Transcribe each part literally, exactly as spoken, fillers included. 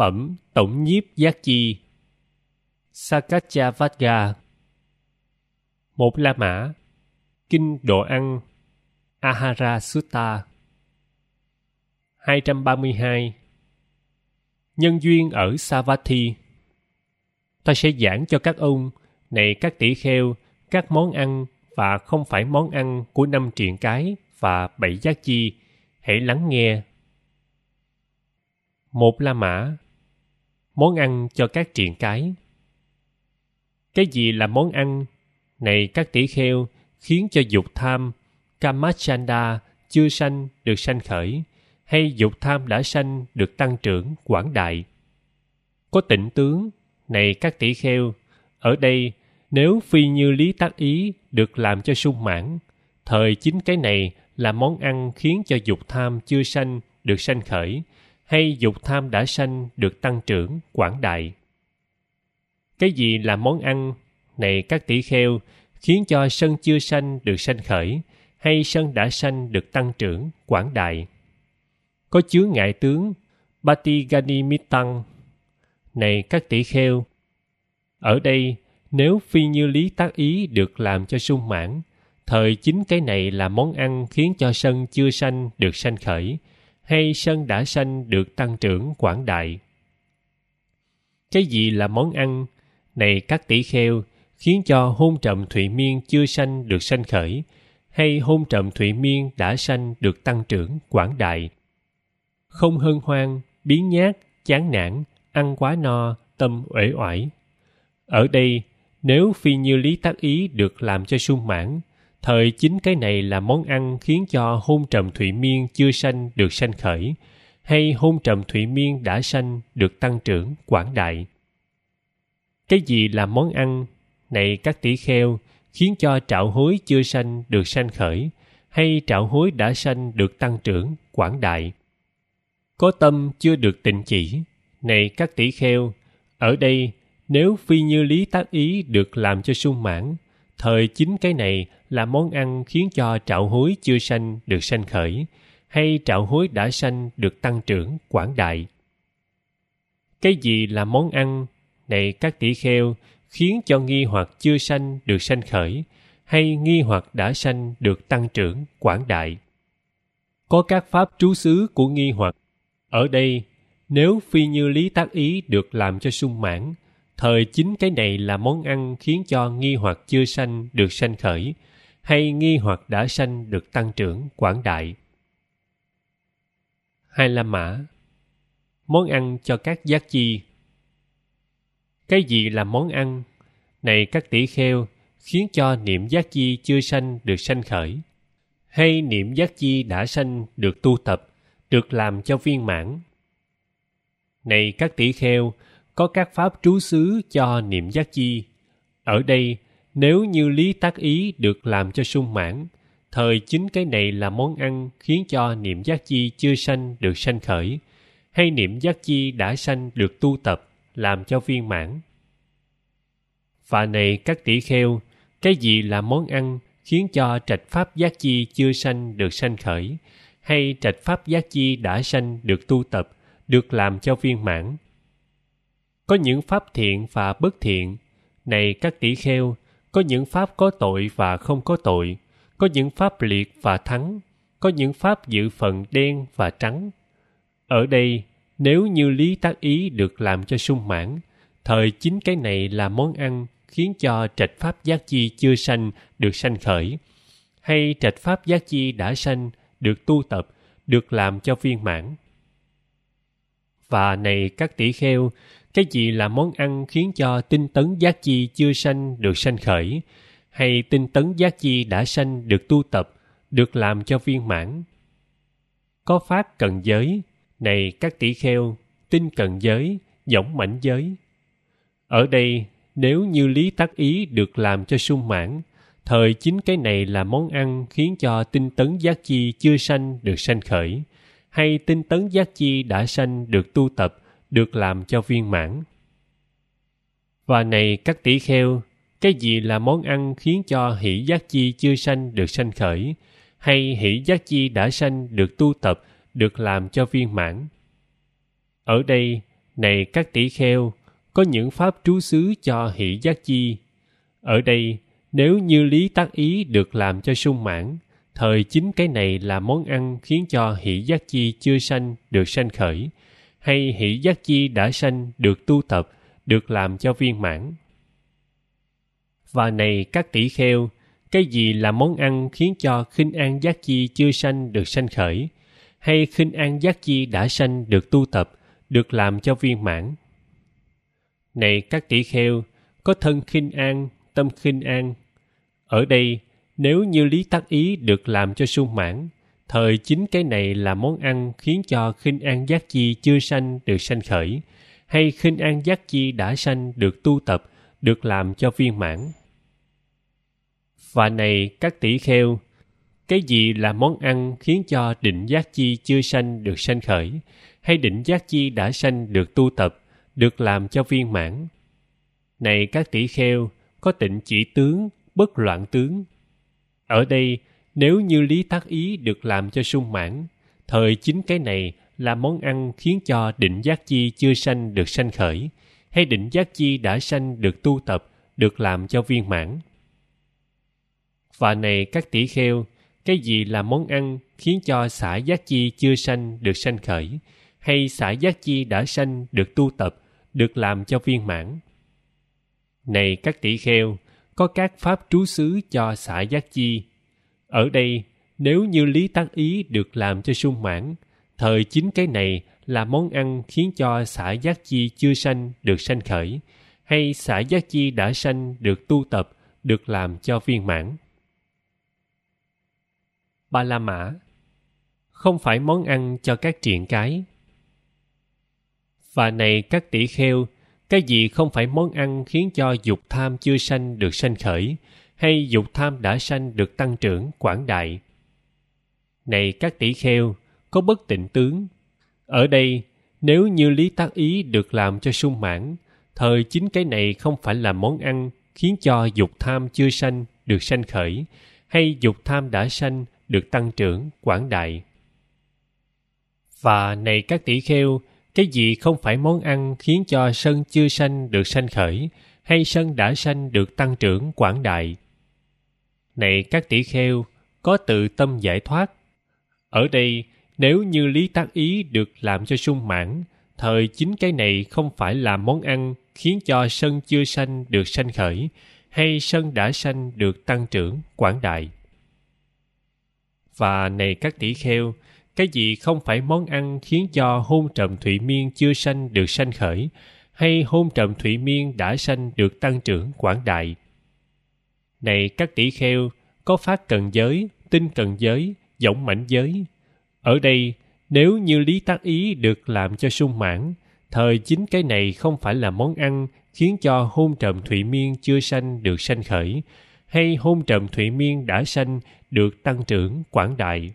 phẩm tổng nhiếp giác chi Sakachavagga. Một La Mã, Kinh Đồ Ăn Ahara Sutta. hai trăm ba mươi hai. Nhân duyên ở Savatthi. Ta sẽ giảng cho các ông, này các tỷ kheo, các món ăn và không phải món ăn của năm triện cái và bảy giác chi. Hãy lắng nghe. Một La Mã, món ăn cho các triện cái. Cái gì là món ăn, này các tỷ kheo, khiến cho dục tham, Kamachanda, chưa sanh được sanh khởi, hay dục tham đã sanh được tăng trưởng quảng đại? Có tịnh tướng, này các tỷ kheo, ở đây nếu phi như lý tác ý được làm cho sung mãn, thời chính cái này là món ăn khiến cho dục tham chưa sanh được sanh khởi, hay dục tham đã sanh được tăng trưởng quảng đại. Cái gì là món ăn, này các tỷ kheo, khiến cho sân chưa sanh được sanh khởi, hay sân đã sanh được tăng trưởng quảng đại? Có chướng ngại tướng, Patiganimitang, này các tỷ kheo, ở đây nếu phi như lý tác ý được làm cho sung mãn, thời chính cái này là món ăn khiến cho sân chưa sanh được sanh khởi, hay sân đã sanh được tăng trưởng quảng đại? Cái gì là món ăn, này các tỷ kheo, khiến cho hôn trầm thụy miên chưa sanh được sanh khởi, hay hôn trầm thụy miên đã sanh được tăng trưởng quảng đại? Không hân hoan, biếng nhác, chán nản, ăn quá no, tâm uể oải. Ở đây, nếu phi như lý tác ý được làm cho sung mãn, thời chính cái này là món ăn khiến cho hôn trầm thụy miên chưa sanh được sanh khởi, hay hôn trầm thụy miên đã sanh được tăng trưởng quảng đại? Cái gì là món ăn, này các tỷ kheo, khiến cho trạo hối chưa sanh được sanh khởi, hay trạo hối đã sanh được tăng trưởng quảng đại? Có tâm chưa được tịnh chỉ, này các tỷ kheo, ở đây nếu phi như lý tác ý được làm cho sung mãn, thời chính cái này là món ăn khiến cho trạo hối chưa sanh được sanh khởi, hay trạo hối đã sanh được tăng trưởng quảng đại? Cái gì là món ăn, này các tỷ kheo, khiến cho nghi hoặc chưa sanh được sanh khởi, hay nghi hoặc đã sanh được tăng trưởng quảng đại? Có các pháp trú xứ của nghi hoặc, ở đây nếu phi như lý tác ý được làm cho sung mãn, thời chính cái này là món ăn khiến cho nghi hoặc chưa sanh được sanh khởi, hay nghi hoặc đã sanh được tăng trưởng quảng đại? Hai La Mã, món ăn cho các giác chi. Cái gì là món ăn, này các tỷ kheo, khiến cho niệm giác chi chưa sanh được sanh khởi, hay niệm giác chi đã sanh được tu tập, được làm cho viên mãn? Này các tỷ kheo, có các pháp trú xứ cho niệm giác chi. Ở đây, nếu như lý tác ý được làm cho sung mãn, thời chính cái này là món ăn khiến cho niệm giác chi chưa sanh được sanh khởi, hay niệm giác chi đã sanh được tu tập, làm cho viên mãn? Và này các tỷ kheo, cái gì là món ăn khiến cho trạch pháp giác chi chưa sanh được sanh khởi, hay trạch pháp giác chi đã sanh được tu tập, được làm cho viên mãn? Có những pháp thiện và bất thiện, này các tỷ kheo, có những pháp có tội và không có tội, có những pháp liệt và thắng, có những pháp dự phần đen và trắng. Ở đây, nếu như lý tác ý được làm cho sung mãn, thời chính cái này là món ăn khiến cho trạch pháp giác chi chưa sanh được sanh khởi, hay trạch pháp giác chi đã sanh được tu tập, được làm cho viên mãn? Và này các tỷ kheo, cái gì là món ăn khiến cho tinh tấn giác chi chưa sanh được sanh khởi, hay tinh tấn giác chi đã sanh được tu tập, được làm cho viên mãn? Có phát cần giới, này các tỷ kheo, tinh cần giới, võng mãnh giới. Ở đây, nếu như lý tác ý được làm cho sung mãn, thời chính cái này là món ăn khiến cho tinh tấn giác chi chưa sanh được sanh khởi, hay tinh tấn giác chi đã sanh được tu tập, được làm cho viên mãn? Và này các tỷ kheo, cái gì là món ăn khiến cho hỷ giác chi chưa sanh được sanh khởi, hay hỷ giác chi đã sanh được tu tập, được làm cho viên mãn? Ở đây, Này các tỷ kheo, có những pháp trú xứ cho hỷ giác chi. Ở đây, nếu như lý tác ý được làm cho sung mãn, thời chính cái này là món ăn khiến cho hỷ giác chi chưa sanh được sanh khởi, hay hỷ giác chi đã sanh được tu tập, được làm cho viên mãn. Và này các tỷ kheo, cái gì là món ăn khiến cho khinh an giác chi chưa sanh được sanh khởi, hay khinh an giác chi đã sanh được tu tập, được làm cho viên mãn? Này các tỷ kheo, có thân khinh an, tâm khinh an. Ở đây, nếu như lý tác ý được làm cho sung mãn, thời chính cái này là món ăn khiến cho khinh an giác chi chưa sanh được sanh khởi, hay khinh an giác chi đã sanh được tu tập, được làm cho viên mãn. Và này các tỷ kheo, cái gì là món ăn khiến cho định giác chi chưa sanh được sanh khởi, hay định giác chi đã sanh được tu tập, được làm cho viên mãn? Này các tỷ kheo, có tịnh chỉ tướng, bất loạn tướng. Ở đây, nếu như lý tác ý được làm cho sung mãn, thời chính cái này là món ăn khiến cho định giác chi chưa sanh được sanh khởi, hay định giác chi đã sanh được tu tập, được làm cho viên mãn. Và này các tỷ kheo, cái gì là món ăn khiến cho xả giác chi chưa sanh được sanh khởi, hay xả giác chi đã sanh được tu tập, được làm cho viên mãn? Này các tỷ kheo, có các pháp trú xứ cho xả giác chi. Ở đây, nếu như lý tác ý được làm cho sung mãn, thời chính cái này là món ăn khiến cho xả giác chi chưa sanh được sanh khởi, hay xả giác chi đã sanh được tu tập, được làm cho viên mãn. Ba la mã, không phải món ăn cho các triện cái. Và này các tỷ kheo, cái gì không phải món ăn khiến cho dục tham chưa sanh được sanh khởi, hay dục tham đã sanh được tăng trưởng quảng đại? Này các tỷ kheo, có bất tịnh tướng. Ở đây, nếu như lý tác ý được làm cho sung mãn, thời chính cái này không phải là món ăn khiến cho dục tham chưa sanh được sanh khởi, hay dục tham đã sanh được tăng trưởng quảng đại. Và này các tỷ kheo, cái gì không phải món ăn khiến cho sân chưa sanh được sanh khởi, hay sân đã sanh được tăng trưởng quảng đại? Này các tỷ kheo, có tự tâm giải thoát. Ở đây, nếu như lý tác ý được làm cho sung mãn, thời chính cái này không phải là món ăn khiến cho sân chưa sanh được sanh khởi, hay sân đã sanh được tăng trưởng quảng đại. Và này các tỷ kheo, cái gì không phải món ăn khiến cho hôn trầm thụy miên chưa sanh được sanh khởi, hay hôn trầm thụy miên đã sanh được tăng trưởng quảng đại? Này các tỷ kheo, có phát cần giới, tinh cần giới, võng mãnh giới. Ở đây, nếu như lý tác ý được làm cho sung mãn, thời chính cái này không phải là món ăn khiến cho hôn trầm thụy miên chưa sanh được sanh khởi, hay hôn trầm thụy miên đã sanh được tăng trưởng quảng đại.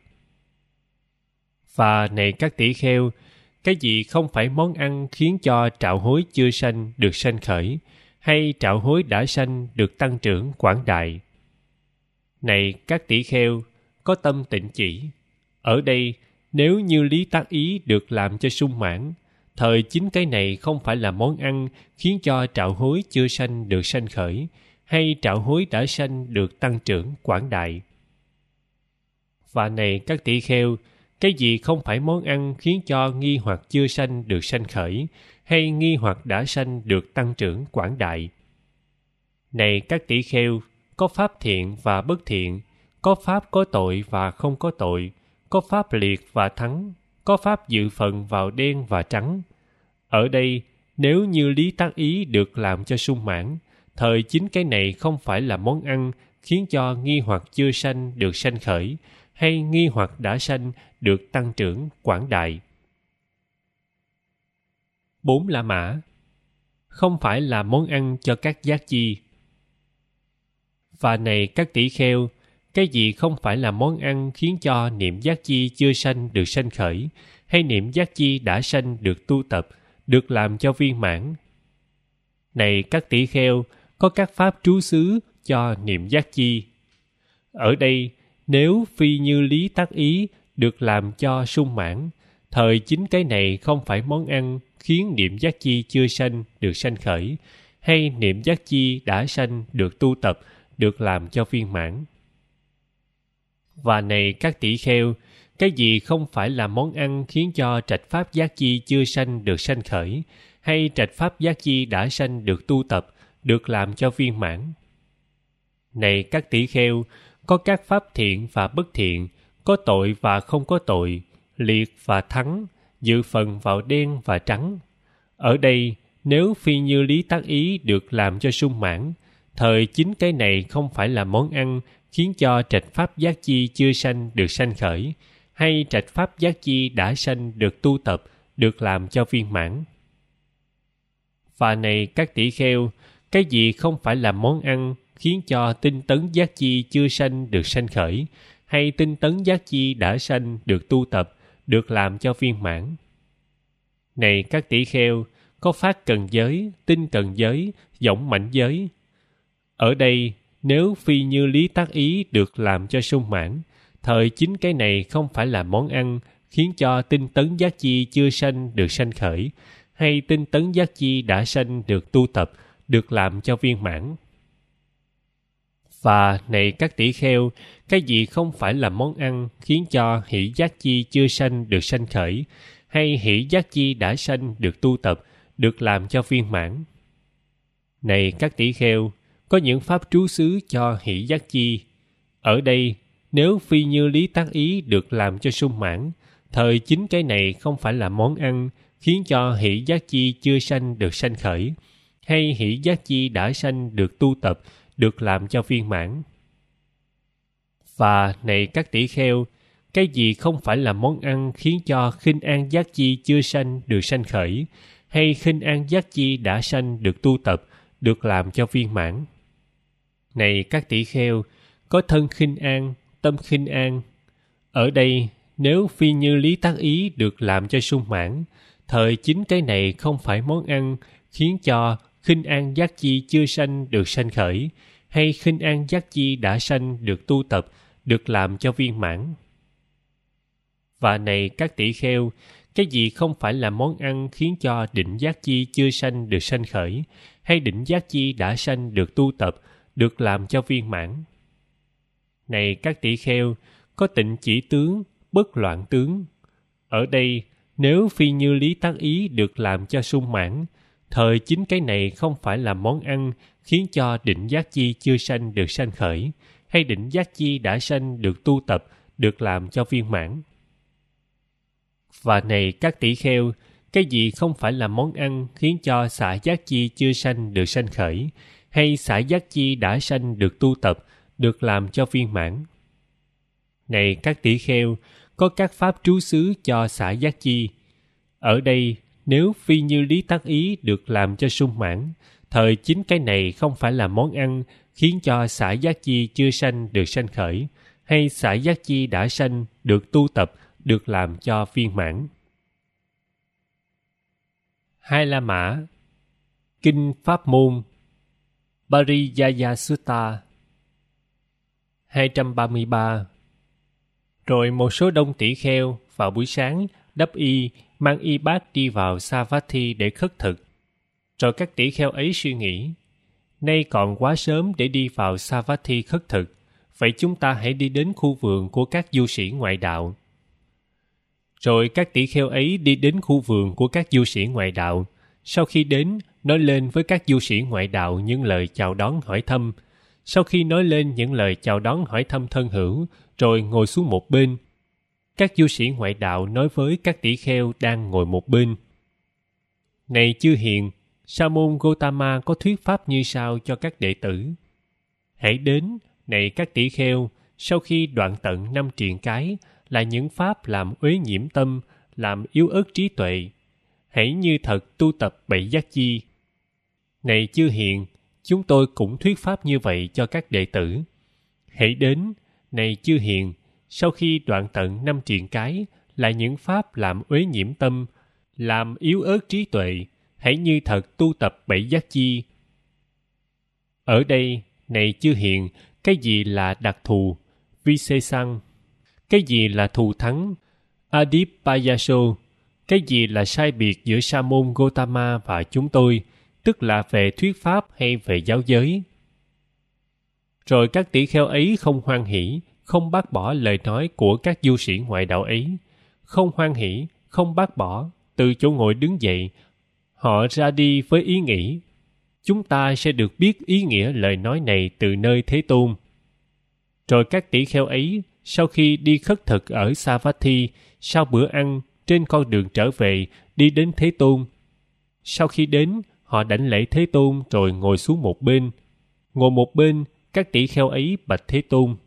Và này các tỷ kheo, cái gì không phải món ăn khiến cho trạo hối chưa sanh được sanh khởi, hay trạo hối đã sanh được tăng trưởng quảng đại? Này các tỷ kheo, có tâm tịnh chỉ. Ở đây, nếu như lý tác ý được làm cho sung mãn, thời chính cái này không phải là món ăn khiến cho trạo hối chưa sanh được sanh khởi, hay trạo hối đã sanh được tăng trưởng quảng đại. Và này các tỷ kheo, cái gì không phải món ăn khiến cho nghi hoặc chưa sanh được sanh khởi, hay nghi hoặc đã sanh được tăng trưởng quảng đại? Này các tỷ kheo, có pháp thiện và bất thiện, có pháp có tội và không có tội, có pháp liệt và thắng, có pháp dự phần vào đen và trắng. Ở đây, nếu như lý tác ý được làm cho sung mãn, thời chính cái này không phải là món ăn khiến cho nghi hoặc chưa sanh được sanh khởi, hay nghi hoặc đã sanh được tăng trưởng quảng đại. Bốn la mã, không phải là món ăn cho các giác chi. Và này các tỷ kheo, cái gì không phải là món ăn khiến cho niệm giác chi chưa sanh được sanh khởi, hay niệm giác chi đã sanh được tu tập, được làm cho viên mãn? Này các tỷ kheo, có các pháp trú xứ cho niệm giác chi. Ở đây, nếu phi như lý tác ý được làm cho sung mãn, thời chính cái này không phải món ăn khiến niệm giác chi chưa sanh được sanh khởi, hay niệm giác chi đã sanh được tu tập, được làm cho viên mãn. Và này các tỷ kheo, cái gì không phải là món ăn khiến cho trạch pháp giác chi chưa sanh được sanh khởi, hay trạch pháp giác chi đã sanh được tu tập, được làm cho viên mãn? Này các tỷ kheo, có các pháp thiện và bất thiện, có tội và không có tội, liệt và thắng, dự phần vào đen và trắng. Ở đây, nếu phi như lý tác ý được làm cho sung mãn, thời chính cái này không phải là món ăn khiến cho trạch pháp giác chi chưa sanh được sanh khởi, hay trạch pháp giác chi đã sanh được tu tập, được làm cho viên mãn. Và này các tỷ kheo, cái gì không phải là món ăn khiến cho tinh tấn giác chi chưa sanh được sanh khởi, hay tinh tấn giác chi đã sanh được tu tập, được làm cho viên mãn? Này các tỷ kheo, có phát cần giới, tinh cần giới, võng mãnh giới. Ở đây, nếu phi như lý tác ý được làm cho sung mãn, thời chính cái này không phải là món ăn khiến cho tinh tấn giác chi chưa sanh được sanh khởi, hay tinh tấn giác chi đã sanh được tu tập, được làm cho viên mãn. Và này các tỷ kheo, cái gì không phải là món ăn khiến cho hỷ giác chi chưa sanh được sanh khởi, hay hỷ giác chi đã sanh được tu tập, được làm cho viên mãn? Này các tỷ kheo, có những pháp trú xứ cho hỷ giác chi. Ở đây, nếu phi như lý tác ý được làm cho sung mãn, thời chính cái này không phải là món ăn khiến cho hỷ giác chi chưa sanh được sanh khởi, hay hỷ giác chi đã sanh được tu tập, được làm cho viên mãn. Và này các tỷ kheo, cái gì không phải là món ăn khiến cho khinh an giác chi chưa sanh được sanh khởi, hay khinh an giác chi đã sanh được tu tập, được làm cho viên mãn? Này các tỷ kheo, có thân khinh an, tâm khinh an. Ở đây, nếu phi như lý tác ý được làm cho sung mãn, thời chính cái này không phải món ăn khiến cho khinh an giác chi chưa sanh được sanh khởi, hay khinh an giác chi đã sanh được tu tập, được làm cho viên mãn. Và này các tỷ kheo, cái gì không phải là món ăn khiến cho định giác chi chưa sanh được sanh khởi, hay định giác chi đã sanh được tu tập, được làm cho viên mãn? Này các tỷ kheo, có tịnh chỉ tướng, bất loạn tướng. Ở đây, nếu phi như lý tác ý được làm cho sung mãn, thời chính cái này không phải là món ăn khiến cho định giác chi chưa sanh được sanh khởi, hay định giác chi đã sanh được tu tập, được làm cho viên mãn. Và này các tỷ kheo, cái gì không phải là món ăn khiến cho xả giác chi chưa sanh được sanh khởi, hay xả giác chi đã sanh được tu tập, được làm cho viên mãn? Này các tỷ kheo, có các pháp trú xứ cho xả giác chi. Ở đây, nếu phi như lý tác ý được làm cho sung mãn, thời chính cái này không phải là món ăn khiến cho xả giác chi chưa sanh được sanh khởi, hay xả giác chi đã sanh được tu tập, được làm cho viên mãn. Hai La Mã, Kinh Pháp Môn, Pariyaya Sutta, hai trăm ba mươi ba. Rồi một số đông tỷ kheo vào buổi sáng đắp y, mang y bát đi vào Savatthi để khất thực. Rồi các tỷ kheo ấy suy nghĩ, nay còn quá sớm để đi vào Savatthi khất thực, vậy chúng ta hãy đi đến khu vườn của các du sĩ ngoại đạo. Rồi các tỷ kheo ấy đi đến khu vườn của các du sĩ ngoại đạo. Sau khi đến, nói lên với các du sĩ ngoại đạo những lời chào đón hỏi thăm. Sau khi nói lên những lời chào đón hỏi thăm thân hữu, rồi ngồi xuống một bên. Các du sĩ ngoại đạo nói với các tỷ kheo đang ngồi một bên. Này chư hiền, Sa môn Gotama có thuyết pháp như sau cho các đệ tử. Hãy đến, này các tỷ kheo, sau khi đoạn tận năm triền cái, là những pháp làm uế nhiễm tâm, làm yếu ớt trí tuệ. Hãy như thật tu tập bảy giác chi. Này chư hiền, chúng tôi cũng thuyết pháp như vậy cho các đệ tử. Hãy đến, này chư hiền, sau khi đoạn tận năm triền cái, là những pháp làm uế nhiễm tâm, làm yếu ớt trí tuệ. Hãy như thật tu tập bảy giác chi. Ở đây, này chư hiền, cái gì là đặc thù, Visesang? Cái gì là thù thắng, Adipayaso? Cái gì là sai biệt giữa Sa môn Gotama và chúng tôi, tức là về thuyết pháp hay về giáo giới? Rồi các tỷ kheo ấy không hoan hỷ, không bác bỏ lời nói của các du sĩ ngoại đạo ấy. Không hoan hỷ, không bác bỏ, từ chỗ ngồi đứng dậy, họ ra đi với ý nghĩ: chúng ta sẽ được biết ý nghĩa lời nói này từ nơi Thế Tôn. Rồi các tỷ kheo ấy, sau khi đi khất thực ở Savatthi, sau bữa ăn, trên con đường trở về, đi đến Thế Tôn. Sau khi đến, họ đảnh lễ Thế Tôn rồi ngồi xuống một bên. Ngồi một bên, các tỷ kheo ấy bạch Thế Tôn: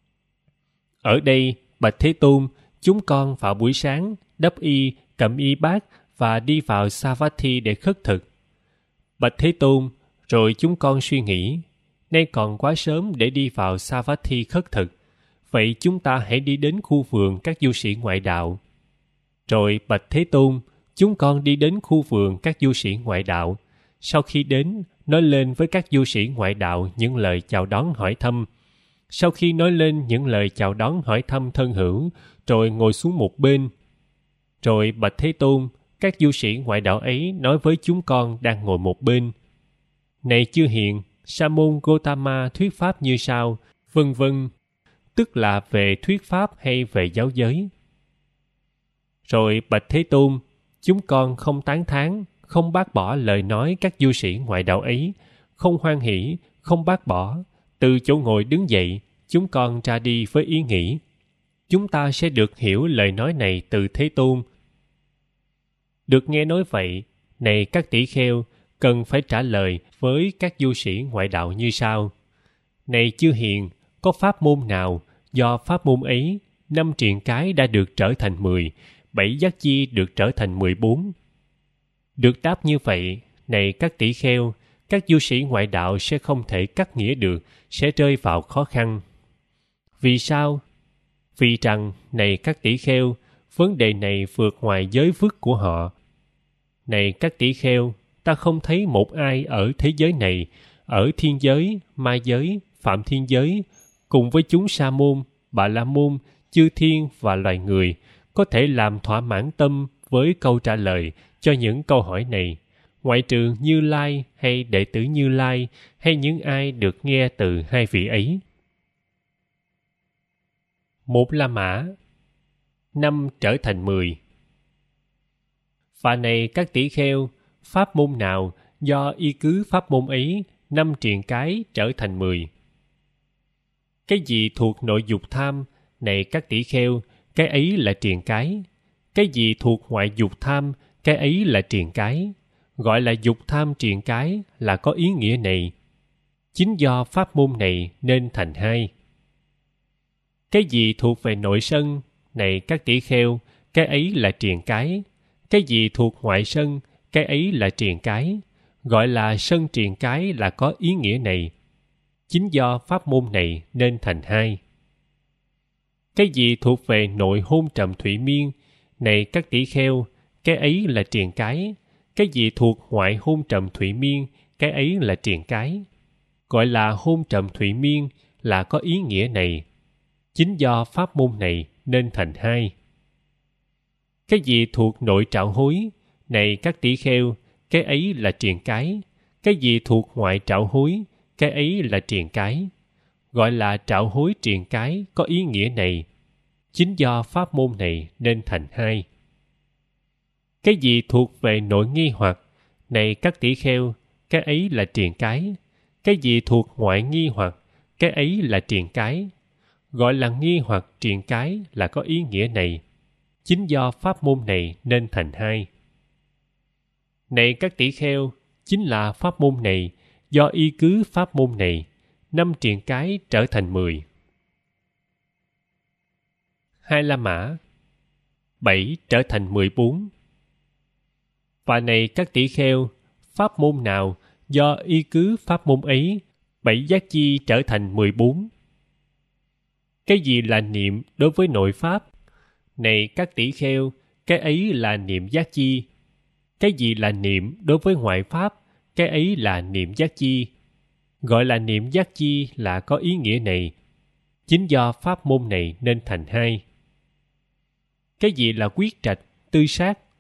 ở đây, bạch Thế Tôn, chúng con vào buổi sáng, đắp y, cầm y bát và đi vào Savatthi để khất thực. Bạch Thế Tôn, rồi chúng con suy nghĩ, nay còn quá sớm để đi vào Savatthi khất thực. Vậy chúng ta hãy đi đến khu vườn các du sĩ ngoại đạo. Rồi bạch Thế Tôn, chúng con đi đến khu vườn các du sĩ ngoại đạo. Sau khi đến, nói lên với các du sĩ ngoại đạo những lời chào đón hỏi thăm. Sau khi nói lên những lời chào đón hỏi thăm thân hữu, rồi ngồi xuống một bên. Rồi bạch Thế Tôn, các du sĩ ngoại đạo ấy nói với chúng con đang ngồi một bên: này chư hiền, Sa môn Gotama thuyết pháp như sau, vân vân, tức là về thuyết pháp hay về giáo giới. Rồi bạch Thế Tôn, chúng con không tán thán, không bác bỏ lời nói các du sĩ ngoại đạo ấy, không hoan hỷ, không bác bỏ, từ chỗ ngồi đứng dậy, chúng con ra đi với ý nghĩ: chúng ta sẽ được hiểu lời nói này từ Thế Tôn. Được nghe nói vậy, này các tỷ kheo, cần phải trả lời với các du sĩ ngoại đạo như sau: này chư hiền, có pháp môn nào do pháp môn ấy, năm triền cái đã được trở thành mười, bảy giác chi được trở thành mười bốn? Được đáp như vậy, này các tỷ kheo, các du sĩ ngoại đạo sẽ không thể cắt nghĩa được, sẽ rơi vào khó khăn. Vì sao? Vì rằng, này các tỷ kheo, vấn đề này vượt ngoài giới vức của họ. Này các tỷ kheo, ta không thấy một ai ở thế giới này, ở thiên giới, ma giới, phạm thiên giới, cùng với chúng sa môn, bà la môn, chư thiên và loài người, có thể làm thỏa mãn tâm với câu trả lời cho những câu hỏi này, ngoại trừ Như Lai hay đệ tử Như Lai hay những ai được nghe từ hai vị ấy. Một La Mã, năm trở thành mười. Và này các tỷ kheo, pháp môn nào do y cứ pháp môn ấy, năm triền cái trở thành mười? Cái gì thuộc nội dục tham, này các tỷ kheo, cái ấy là triền cái. Cái gì thuộc ngoại dục tham, cái ấy là triền cái. Gọi là dục tham triền cái là có ý nghĩa này. Chính do pháp môn này nên thành hai. Cái gì thuộc về nội sân, này các tỷ kheo, cái ấy là triền cái. Cái gì thuộc ngoại sân, cái ấy là triền cái. Gọi là sân triền cái là có ý nghĩa này. Chính do pháp môn này nên thành hai. Cái gì thuộc về nội hôn trầm thủy miên, này các tỷ kheo, cái ấy là triền cái. Cái gì thuộc ngoại hôn trầm thủy miên, cái ấy là triền cái. Gọi là hôn trầm thủy miên là có ý nghĩa này. Chính do pháp môn này nên thành hai. Cái gì thuộc nội trạo hối, này các tỷ kheo, cái ấy là triền cái. Cái gì thuộc ngoại trạo hối, cái ấy là triền cái. Gọi là trạo hối triền cái có ý nghĩa này. Chính do pháp môn này nên thành hai. Cái gì thuộc về nội nghi hoặc, này các tỷ kheo, cái ấy là triền cái. Cái gì thuộc ngoại nghi hoặc, cái ấy là triền cái. Gọi là nghi hoặc triền cái là có ý nghĩa này. Chính do pháp môn này nên thành hai. Này các tỷ kheo, chính là pháp môn này, do y cứ pháp môn này, năm triền cái trở thành mười. Hai La Mã, bảy trở thành mười bốn. Và này các tỷ kheo, pháp môn nào do y cứ pháp môn ấy, bảy giác chi trở thành mười bốn? Cái gì là niệm đối với nội pháp? Này các tỷ kheo, cái ấy là niệm giác chi. Cái gì là niệm đối với ngoại pháp? Cái ấy là niệm giác chi. Gọi là niệm giác chi là có ý nghĩa này. Chính do pháp môn này nên thành hai. Cái gì là quyết trạch, tư sát,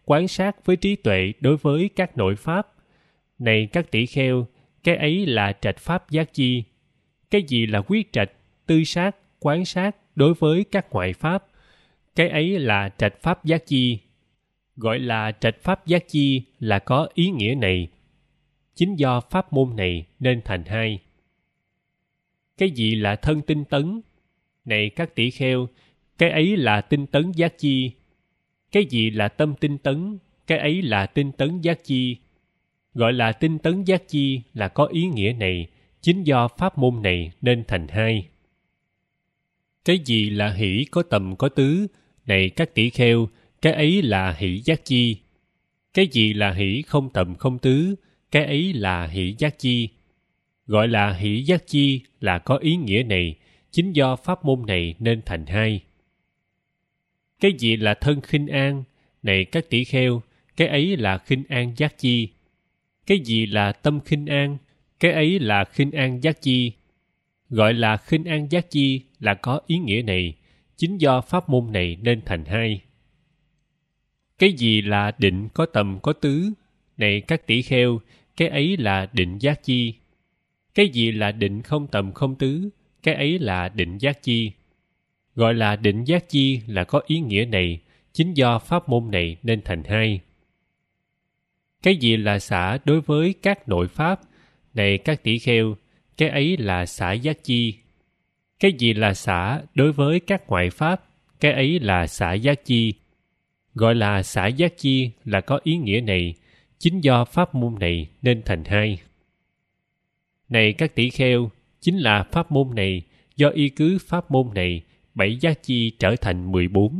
quán sát với trí tuệ đối với các nội pháp. Này các tỷ kheo, cái ấy là trạch pháp giác chi. Cái gì là quyết trạch, tư sát, quán sát đối với các ngoại pháp? Cái ấy là trạch pháp giác chi. Gọi là trạch pháp giác chi là có ý nghĩa này. Chính do pháp môn này nên thành hai. Cái gì là thân tinh tấn? Này các tỷ kheo, cái ấy là tinh tấn giác chi. Cái gì là tâm tinh tấn? Cái ấy là tinh tấn giác chi. Gọi là tinh tấn giác chi là có ý nghĩa này. Chính do pháp môn này nên thành hai. Cái gì là hỷ có tầm có tứ? Này các tỷ kheo, cái ấy là hỷ giác chi. Cái gì là hỷ không tầm không tứ? Cái ấy là hỷ giác chi. Gọi là hỷ giác chi là có ý nghĩa này. Chính do pháp môn này nên thành hai. Cái gì là thân khinh an? Này các tỷ kheo, cái ấy là khinh an giác chi. Cái gì là tâm khinh an? Cái ấy là khinh an giác chi. Gọi là khinh an giác chi là có ý nghĩa này. Chính do pháp môn này nên thành hai. Cái gì là định có tầm có tứ? Này các tỷ kheo, cái ấy là định giác chi. Cái gì là định không tầm không tứ? Cái ấy là định giác chi. Gọi là định giác chi là có ý nghĩa này. Chính do pháp môn này nên thành hai. Cái gì là xả đối với các nội pháp? Này các tỷ kheo, cái ấy là xả giác chi. Cái gì là xả đối với các ngoại pháp? Cái ấy là xả giác chi. Gọi là xả giác chi là có ý nghĩa này. Chính do pháp môn này nên thành hai. Này các tỷ kheo, chính là pháp môn này, do y cứ pháp môn này, bảy giác chi trở thành mười bốn.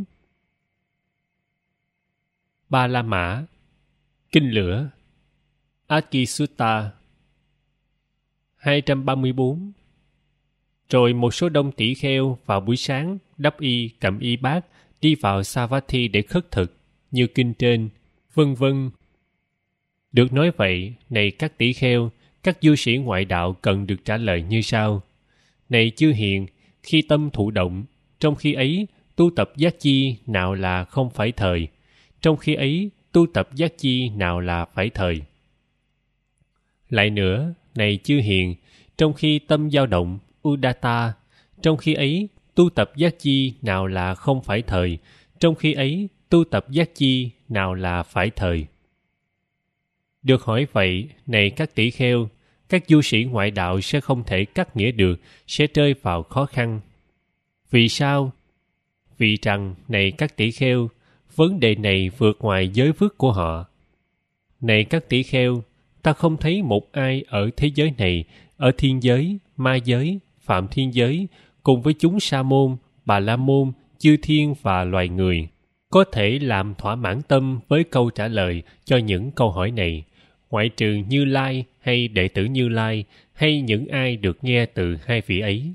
Ba La Mã, Kinh Lửa, Akisutta, hai trăm ba mươi bốn. Rồi một số đông tỷ kheo vào buổi sáng đắp y cầm y bát đi vào Savatthi để khất thực như kinh trên, vân vân. Được nói vậy, này các tỷ kheo, các du sĩ ngoại đạo cần được trả lời như sau. Này chư hiền, khi tâm thụ động, trong khi ấy tu tập giác chi nào là không phải thời, trong khi ấy tu tập giác chi nào là phải thời. Lại nữa, này chư hiền, trong khi tâm dao động, udatta, trong khi ấy tu tập giác chi nào là không phải thời, trong khi ấy tu tập giác chi nào là phải thời. Được hỏi vậy, này các tỷ kheo, các du sĩ ngoại đạo sẽ không thể cắt nghĩa được, sẽ rơi vào khó khăn. Vì sao? Vì rằng, này các tỷ kheo, vấn đề này vượt ngoài giới vước của họ. Này các tỷ kheo, ta không thấy một ai ở thế giới này, ở thiên giới, ma giới, phạm thiên giới, cùng với chúng sa môn, bà la môn, chư thiên và loài người, có thể làm thỏa mãn tâm với câu trả lời cho những câu hỏi này, ngoại trừ Như Lai hay đệ tử Như Lai hay những ai được nghe từ hai vị ấy.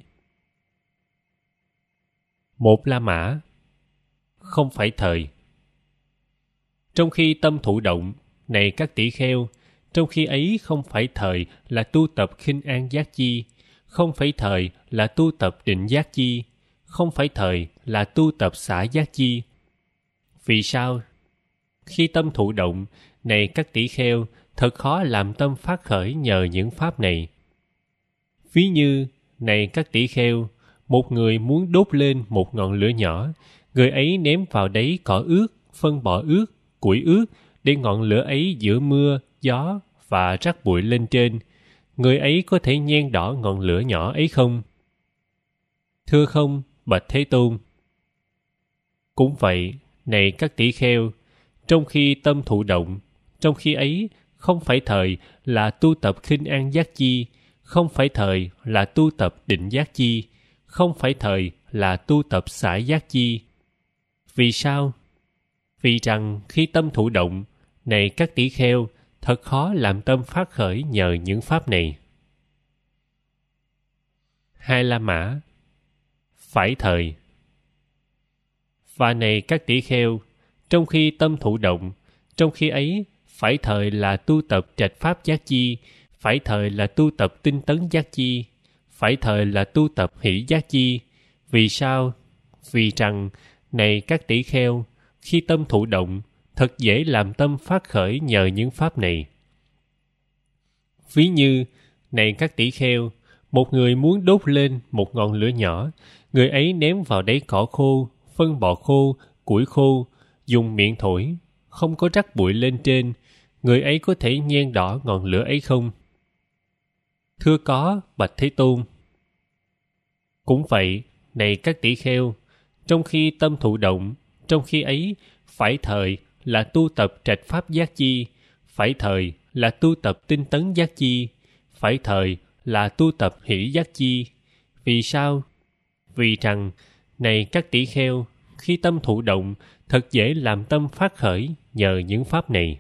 Một La Mã, không phải thời. Trong khi tâm thụ động, này các tỷ kheo, trong khi ấy không phải thời là tu tập khinh an giác chi, không phải thời là tu tập định giác chi, không phải thời là tu tập xả giác chi. Vì sao? Khi tâm thụ động, này các tỷ kheo, thật khó làm tâm phát khởi nhờ những pháp này. Ví như, này các tỷ kheo, một người muốn đốt lên một ngọn lửa nhỏ, người ấy ném vào đấy cỏ ướt, phân bò ướt, củi ướt, để ngọn lửa ấy giữa mưa, gió và rắc bụi lên trên. Người ấy có thể nhen đỏ ngọn lửa nhỏ ấy không? Thưa không, bạch Thế Tôn. Cũng vậy, này các tỷ kheo, trong khi tâm thụ động, trong khi ấy không phải thời là tu tập khinh an giác chi, không phải thời là tu tập định giác chi, không phải thời là tu tập xả giác chi. Vì sao? Vì rằng khi tâm thụ động, này các tỷ kheo, thật khó làm tâm phát khởi nhờ những pháp này. Hai La Mã, phải thời. Và này các tỷ kheo, trong khi tâm thụ động, trong khi ấy phải thời là tu tập trạch pháp giác chi, phải thời là tu tập tinh tấn giác chi, phải thời là tu tập hỷ giác chi. Vì sao? Vì rằng, này các tỷ kheo, khi tâm thụ động, thật dễ làm tâm phát khởi nhờ những pháp này. Ví như, này các tỷ kheo, một người muốn đốt lên một ngọn lửa nhỏ, người ấy ném vào đáy cỏ khô, phân bò khô, củi khô, dùng miệng thổi, không có rắc bụi lên trên, người ấy có thể nhen đỏ ngọn lửa ấy không? Thưa có, bạch Thế Tôn. Cũng vậy, này các tỷ kheo, trong khi tâm thụ động, trong khi ấy, phải thời là tu tập trạch pháp giác chi, phải thời là tu tập tinh tấn giác chi, phải thời là tu tập hỷ giác chi. Vì sao? Vì rằng, này các tỷ kheo, khi tâm thụ động, thật dễ làm tâm phát khởi nhờ những pháp này.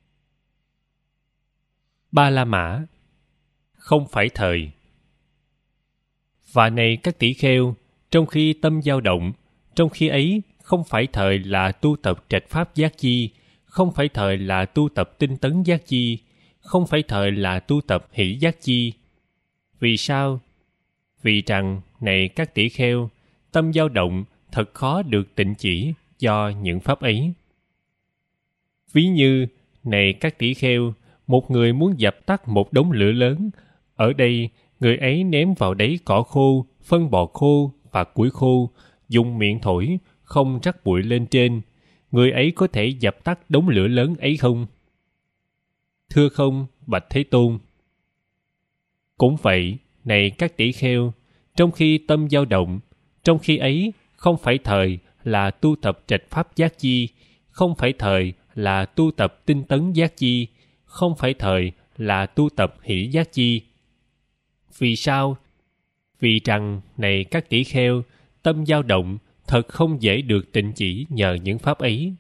Ba La Mã, không phải thời. Và này các tỷ kheo, trong khi tâm dao động, trong khi ấy không phải thời là tu tập trạch pháp giác chi, không phải thời là tu tập tinh tấn giác chi, không phải thời là tu tập hỷ giác chi. Vì sao? Vì rằng, này các tỷ kheo, tâm dao động thật khó được tịnh chỉ do những pháp ấy. Ví như, này các tỷ kheo, một người muốn dập tắt một đống lửa lớn, ở đây người ấy ném vào đáy cỏ khô, phân bò khô và củi khô, dùng miệng thổi, không rắc bụi lên trên, người ấy có thể dập tắt đống lửa lớn ấy không? Thưa không, bạch Thế Tôn. Cũng vậy, này các tỷ kheo, trong khi tâm dao động, trong khi ấy không phải thời là tu tập trạch pháp giác chi, không phải thời là tu tập tinh tấn giác chi, không phải thời là tu tập hỷ giác chi. Vì sao? Vì rằng, này các tỷ kheo, tâm dao động thật không dễ được tịnh chỉ nhờ những pháp ấy.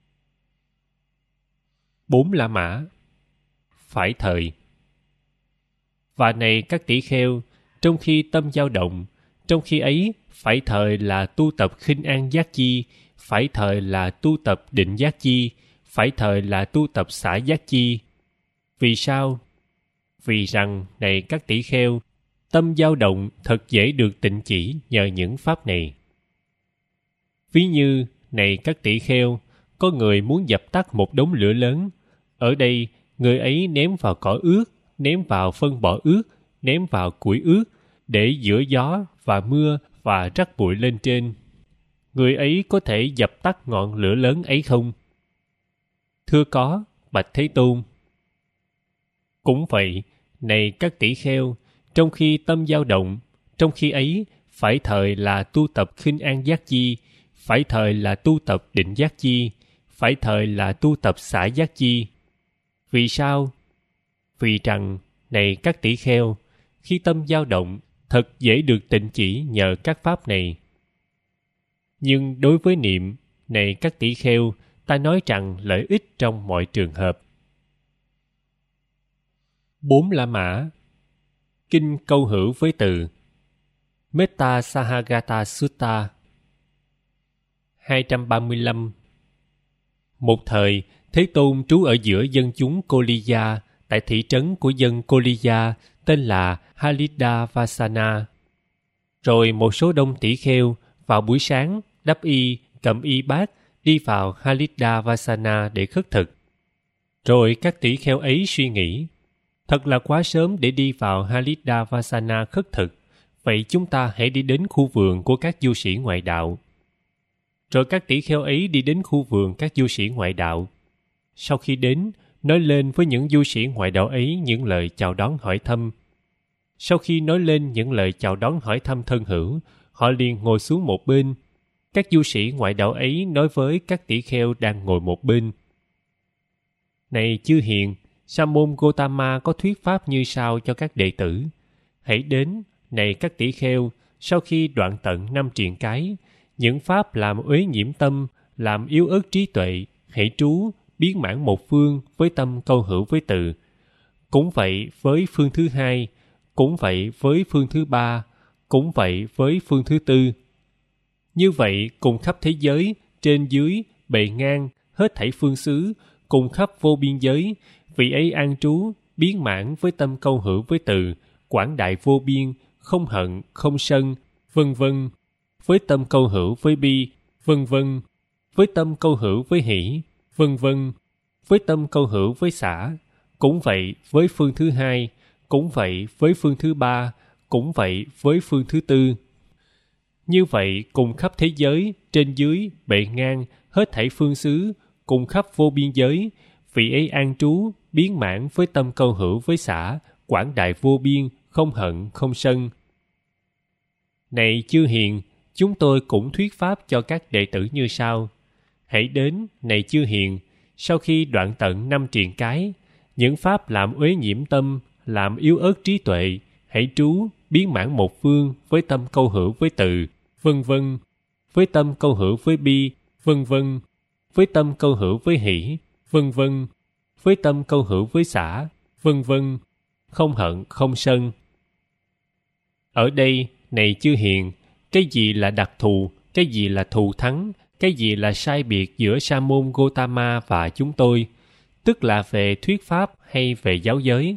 Bốn La Mã, phải thời. Và này các tỷ kheo, trong khi tâm dao động, trong khi ấy phải thời là tu tập khinh an giác chi, phải thời là tu tập định giác chi, phải thời là tu tập xả giác chi. Vì sao? Vì rằng, này các tỷ kheo, tâm dao động thật dễ được tịnh chỉ nhờ những pháp này. Ví như, này các tỷ kheo, có người muốn dập tắt một đống lửa lớn. Ở đây, người ấy ném vào cỏ ướt, ném vào phân bò ướt, ném vào củi ướt, để giữa gió và mưa và rắc bụi lên trên. Người ấy có thể dập tắt ngọn lửa lớn ấy không? Thưa có, bạch Thế Tôn. Cũng vậy, này các tỷ kheo, trong khi tâm dao động, trong khi ấy phải thời là tu tập khinh an giác chi, phải thời là tu tập định giác chi, phải thời là tu tập xả giác chi. Vì sao? Vì rằng, này các tỷ kheo, khi tâm dao động, thật dễ được tịnh chỉ nhờ các pháp này. Nhưng đối với niệm, này các tỷ kheo, ta nói rằng lợi ích trong mọi trường hợp. Bốn La Mã, kinh câu hữu với từ Metta Sahagata Sutta. hai trăm ba mươi lăm. Một thời, Thế Tôn trú ở giữa dân chúng Koliya, tại thị trấn của dân Koliya tên là Halidavasana. Rồi một số đông tỷ kheo vào buổi sáng đắp y, cầm y bát đi vào Halidavasana để khất thực. Rồi các tỷ kheo ấy suy nghĩ, thật là quá sớm để đi vào Halidavasana khất thực, vậy chúng ta hãy đi đến khu vườn của các du sĩ ngoại đạo. Rồi các tỷ kheo ấy đi đến khu vườn các du sĩ ngoại đạo. Sau khi đến, nói lên với những du sĩ ngoại đạo ấy những lời chào đón hỏi thăm. Sau khi nói lên những lời chào đón hỏi thăm thân hữu, họ liền ngồi xuống một bên. Các du sĩ ngoại đạo ấy nói với các tỷ kheo đang ngồi một bên. Này chư hiền, Sa môn Gotama có thuyết pháp như sau cho các đệ tử. Hãy đến, này các tỷ kheo, sau khi đoạn tận năm triền cái, những pháp làm uế nhiễm tâm, làm yếu ớt trí tuệ, hãy trú, biến mãn một phương với tâm câu hữu với từ. Cũng vậy với phương thứ hai, cũng vậy với phương thứ ba, cũng vậy với phương thứ tư. Như vậy cùng khắp thế giới, trên dưới, bề ngang, hết thảy phương xứ, cùng khắp vô biên giới, vị ấy an trú, biến mãn với tâm câu hữu với từ, quảng đại vô biên, không hận, không sân, vân vân, với tâm câu hữu với bi, vân vân, với tâm câu hữu với hỷ, vân vân. Với tâm câu hữu với xã, cũng vậy với phương thứ hai, cũng vậy với phương thứ ba, cũng vậy với phương thứ tư. Như vậy cùng khắp thế giới, trên dưới, bệ ngang, hết thảy phương xứ, cùng khắp vô biên giới, vị ấy an trú, biến mãn với tâm câu hữu với xã, quảng đại vô biên, không hận, không sân. Này chư hiền, chúng tôi cũng thuyết pháp cho các đệ tử như sau. Hãy đến, này chư hiền, sau khi đoạn tận năm triền cái, những pháp làm uế nhiễm tâm, làm yếu ớt trí tuệ, hãy trú, biến mãn một phương với tâm câu hữu với từ, vân vân, với tâm câu hữu với bi, vân vân, với tâm câu hữu với hỷ, vân vân, với tâm câu hữu với xã, vân vân, không hận, không sân. Ở đây, này chư hiền, cái gì là đặc thù, cái gì là thù thắng, cái gì là sai biệt giữa Sa môn Gotama và chúng tôi, tức là về thuyết pháp hay về giáo giới.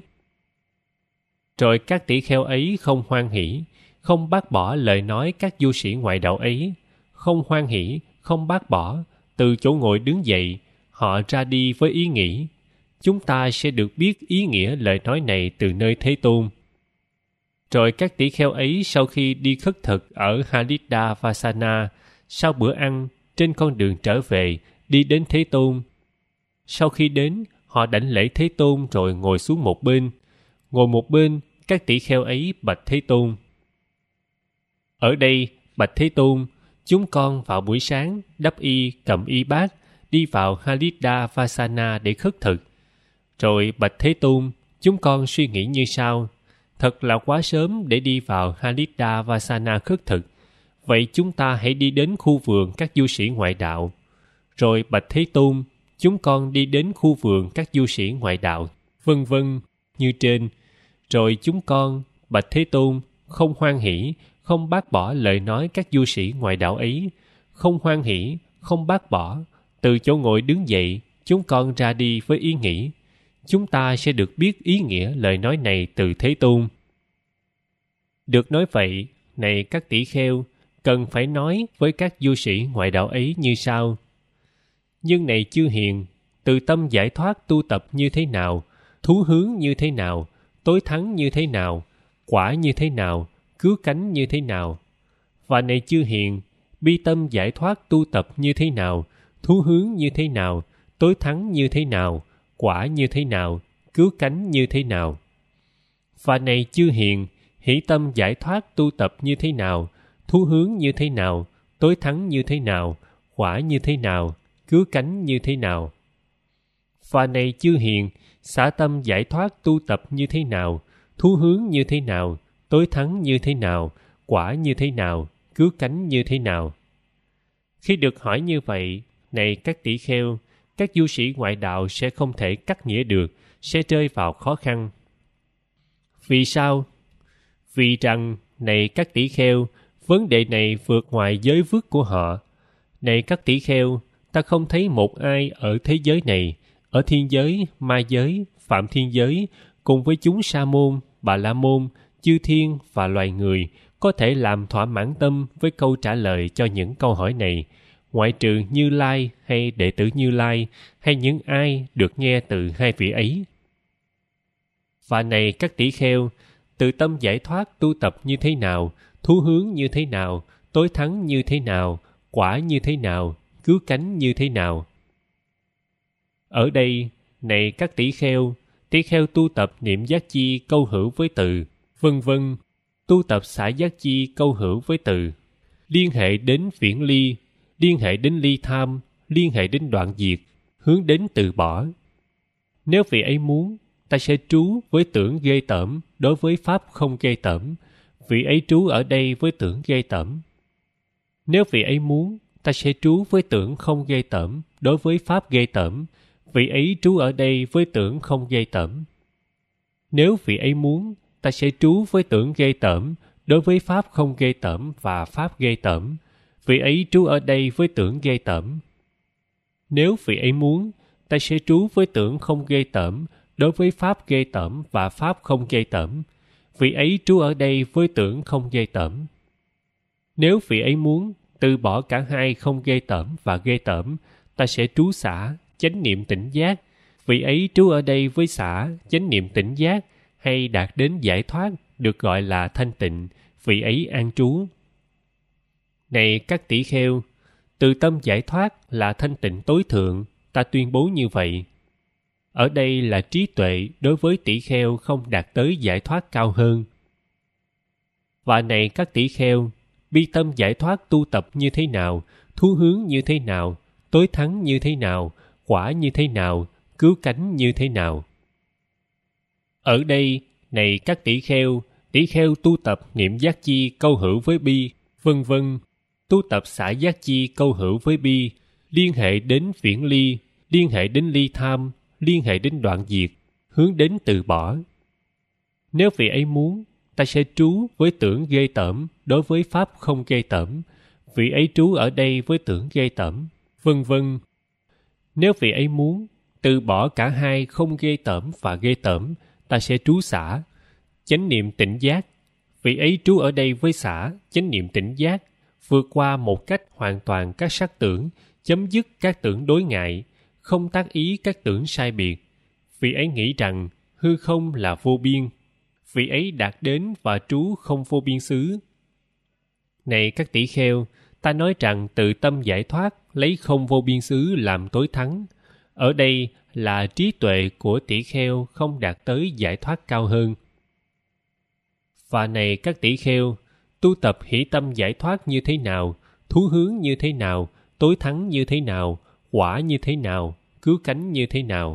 Rồi các tỷ kheo ấy không hoan hỷ, không bác bỏ lời nói các du sĩ ngoại đạo ấy, không hoan hỷ, không bác bỏ, từ chỗ ngồi đứng dậy, họ ra đi với ý nghĩ, chúng ta sẽ được biết ý nghĩa lời nói này từ nơi Thế Tôn. Rồi các tỷ kheo ấy sau khi đi khất thực ở Halida Vasana, sau bữa ăn, trên con đường trở về, đi đến Thế Tôn. Sau khi đến, họ đảnh lễ Thế Tôn rồi ngồi xuống một bên. Ngồi một bên, các tỷ kheo ấy bạch Thế Tôn. Ở đây, bạch Thế Tôn, chúng con vào buổi sáng, đắp y, cầm y bát, đi vào Halida Vasana để khất thực. Rồi bạch Thế Tôn, chúng con suy nghĩ như sau. Thật là quá sớm để đi vào Halida Vasana khất thực. Vậy chúng ta hãy đi đến khu vườn các du sĩ ngoại đạo. Rồi bạch Thế Tôn, chúng con đi đến khu vườn các du sĩ ngoại đạo, vân vân, như trên. Rồi chúng con, bạch Thế Tôn, không hoan hỷ, không bác bỏ lời nói các du sĩ ngoại đạo ấy, không hoan hỷ, không bác bỏ, từ chỗ ngồi đứng dậy, chúng con ra đi với ý nghĩ, chúng ta sẽ được biết ý nghĩa lời nói này từ Thế Tôn. Được nói vậy, này các tỷ kheo, cần phải nói với các du sĩ ngoại đạo ấy như sau. Nhưng này chư hiền, từ tâm giải thoát tu tập như thế nào, thú hướng như thế nào, tối thắng như thế nào, quả như thế nào, cứu cánh như thế nào. Và này chư hiền, bi tâm giải thoát tu tập như thế nào, thú hướng như thế nào, tối thắng như thế nào, quả như thế nào, cứu cánh như thế nào. Và này chư hiền, hỷ tâm giải thoát tu tập như thế nào, thú hướng như thế nào, tối thắng như thế nào, quả như thế nào, cứu cánh như thế nào. Và này chư hiền, xả tâm giải thoát tu tập như thế nào, thú hướng như thế nào, tối thắng như thế nào, quả như thế nào, cứu cánh như thế nào. Khi được hỏi như vậy, này các tỷ kheo, các du sĩ ngoại đạo sẽ không thể cắt nghĩa được, sẽ rơi vào khó khăn. Vì sao? Vì rằng, này các tỷ kheo, vấn đề này vượt ngoài giới vước của họ. Này các tỷ kheo, ta không thấy một ai ở thế giới này, ở thiên giới, ma giới, phạm thiên giới, cùng với chúng sa môn, bà la môn, chư thiên và loài người, có thể làm thỏa mãn tâm với câu trả lời cho những câu hỏi này, ngoại trừ Như Lai hay đệ tử Như Lai, hay những ai được nghe từ hai vị ấy. Và này các tỷ kheo, từ tâm giải thoát tu tập như thế nào, thú hướng như thế nào, tối thắng như thế nào, quả như thế nào, cứu cánh như thế nào. Ở đây, này các tỷ kheo, tỷ kheo tu tập niệm giác chi câu hữu với từ, vân vân, tu tập xả giác chi câu hữu với từ, liên hệ đến viễn ly, liên hệ đến ly tham, liên hệ đến đoạn diệt, hướng đến từ bỏ. Nếu vị ấy muốn, ta sẽ trú với tưởng ghê tởm đối với pháp không ghê tởm, vị ấy trú ở đây với tưởng ghê tởm. Nếu vị ấy muốn, ta sẽ trú với tưởng không ghê tởm đối với pháp ghê tởm, vị ấy trú ở đây với tưởng không ghê tởm. Nếu vị ấy muốn, ta sẽ trú với tưởng ghê tởm đối với pháp không ghê tởm và pháp ghê tởm, vị ấy trú ở đây với tưởng ghê tởm. Nếu vị ấy muốn, ta sẽ trú với tưởng không ghê tởm đối với pháp ghê tởm và pháp không ghê tởm, vị ấy trú ở đây với tưởng không ghê tởm. Nếu vị ấy muốn, từ bỏ cả hai không ghê tởm và ghê tởm, ta sẽ trú xả, chánh niệm tỉnh giác, vị ấy trú ở đây với xả chánh niệm tỉnh giác, hay đạt đến giải thoát được gọi là thanh tịnh, vị ấy an trú. Này các tỷ kheo, từ tâm giải thoát là thanh tịnh tối thượng, ta tuyên bố như vậy. Ở đây là trí tuệ đối với tỷ kheo không đạt tới giải thoát cao hơn. Và này các tỷ kheo, bi tâm giải thoát tu tập như thế nào, thú hướng như thế nào, tối thắng như thế nào, quả như thế nào, cứu cánh như thế nào. Ở đây, này các tỷ kheo, tỷ kheo tu tập niệm giác chi câu hữu với bi, vân vân, tu tập xả giác chi câu hữu với bi, liên hệ đến viễn ly, liên hệ đến ly tham, liên hệ đến đoạn diệt, hướng đến từ bỏ. Nếu vị ấy muốn, ta sẽ trú với tưởng ghê tởm đối với pháp không ghê tởm, vị ấy trú ở đây với tưởng ghê tởm, vân vân. Nếu vị ấy muốn, từ bỏ cả hai không ghê tởm và ghê tởm, ta sẽ trú xả, chánh niệm tỉnh giác, vị ấy trú ở đây với xả, chánh niệm tỉnh giác, vượt qua một cách hoàn toàn các sắc tưởng, chấm dứt các tưởng đối ngại, không tác ý các tưởng sai biệt. Vị ấy nghĩ rằng hư không là vô biên, vị ấy đạt đến và trú không vô biên xứ. Này các tỷ kheo, ta nói rằng từ tâm giải thoát lấy không vô biên xứ làm tối thắng. Ở đây là trí tuệ của tỷ kheo không đạt tới giải thoát cao hơn. Và này các tỷ kheo, tu tập hỷ tâm giải thoát như thế nào, thú hướng như thế nào, tối thắng như thế nào, quả như thế nào, cứu cánh như thế nào.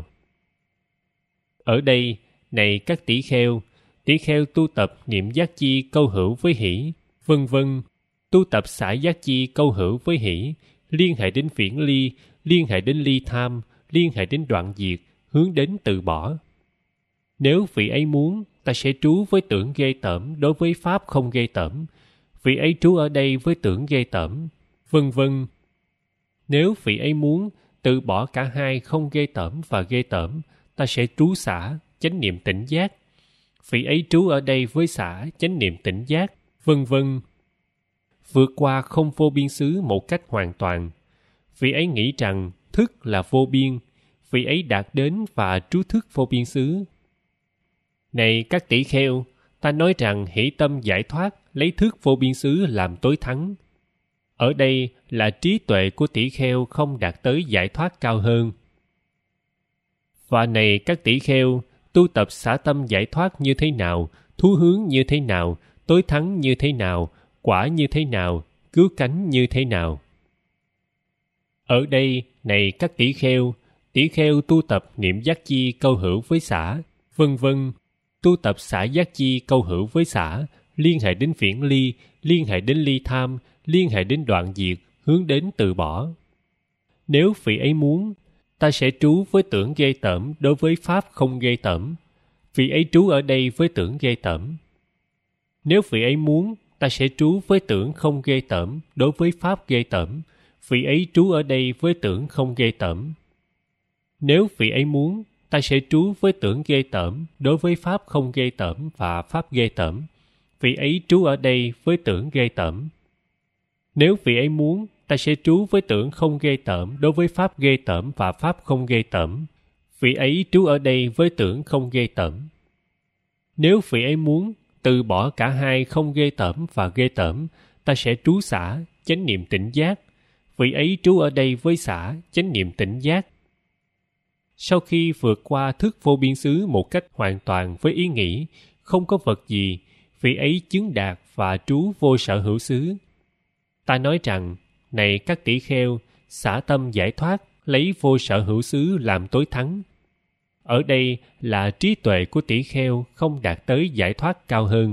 Ở đây, này các tỷ kheo, tỷ kheo tu tập niệm giác chi câu hữu với hỷ, vân vân, tu tập xả giác chi câu hữu với hỷ, liên hệ đến viễn ly, liên hệ đến ly tham, liên hệ đến đoạn diệt, hướng đến từ bỏ. Nếu vị ấy muốn, ta sẽ trú với tưởng ghê tởm đối với pháp không ghê tởm, vị ấy trú ở đây với tưởng ghê tởm, vân vân. Nếu vị ấy muốn, từ bỏ cả hai không ghê tởm và ghê tởm, ta sẽ trú xả, chánh niệm tỉnh giác, vị ấy trú ở đây với xả, chánh niệm tỉnh giác, vân vân. Vượt qua không vô biên xứ một cách hoàn toàn, vị ấy nghĩ rằng thức là vô biên, vị ấy đạt đến và trú thức vô biên xứ. Này các tỷ kheo, ta nói rằng hỷ tâm giải thoát lấy thức vô biên xứ làm tối thắng. Ở đây là trí tuệ của tỷ kheo không đạt tới giải thoát cao hơn. Và này các tỷ kheo, tu tập xả tâm giải thoát như thế nào, thú hướng như thế nào, tối thắng như thế nào, quả như thế nào, cứu cánh như thế nào. Ở đây, này các tỷ kheo, tỷ kheo tu tập niệm giác chi câu hữu với xả, vân vân, tu tập xả giác chi câu hữu với xả, liên hệ đến viễn ly, liên hệ đến ly tham, liên hệ đến đoạn diệt, hướng đến từ bỏ. Nếu vị ấy muốn, ta sẽ trú với tưởng ghê tởm đối với pháp không ghê tởm, vị ấy trú ở đây với tưởng ghê tởm. Nếu vị ấy muốn, ta sẽ trú với tưởng không ghê tởm đối với pháp ghê tởm, vị ấy trú ở đây với tưởng không ghê tởm. Nếu vị ấy muốn, ta sẽ trú với tưởng ghê tởm đối với pháp không ghê tởm và pháp ghê tởm, vị ấy trú ở đây với tưởng ghê tởm. Nếu vị ấy muốn, ta sẽ trú với tưởng không ghê tởm đối với pháp ghê tởm và pháp không ghê tởm, vị ấy trú ở đây với tưởng không ghê tởm. Nếu vị ấy muốn, từ bỏ cả hai không ghê tởm và ghê tởm, ta sẽ trú xả, chánh niệm tỉnh giác, vị ấy trú ở đây với xả, chánh niệm tỉnh giác. Sau khi vượt qua thức vô biên xứ một cách hoàn toàn với ý nghĩ, không có vật gì, vị ấy chứng đạt và trú vô sở hữu xứ. Ta nói rằng, này các tỷ kheo, xả tâm giải thoát, lấy vô sở hữu xứ làm tối thắng. Ở đây là trí tuệ của tỷ kheo không đạt tới giải thoát cao hơn.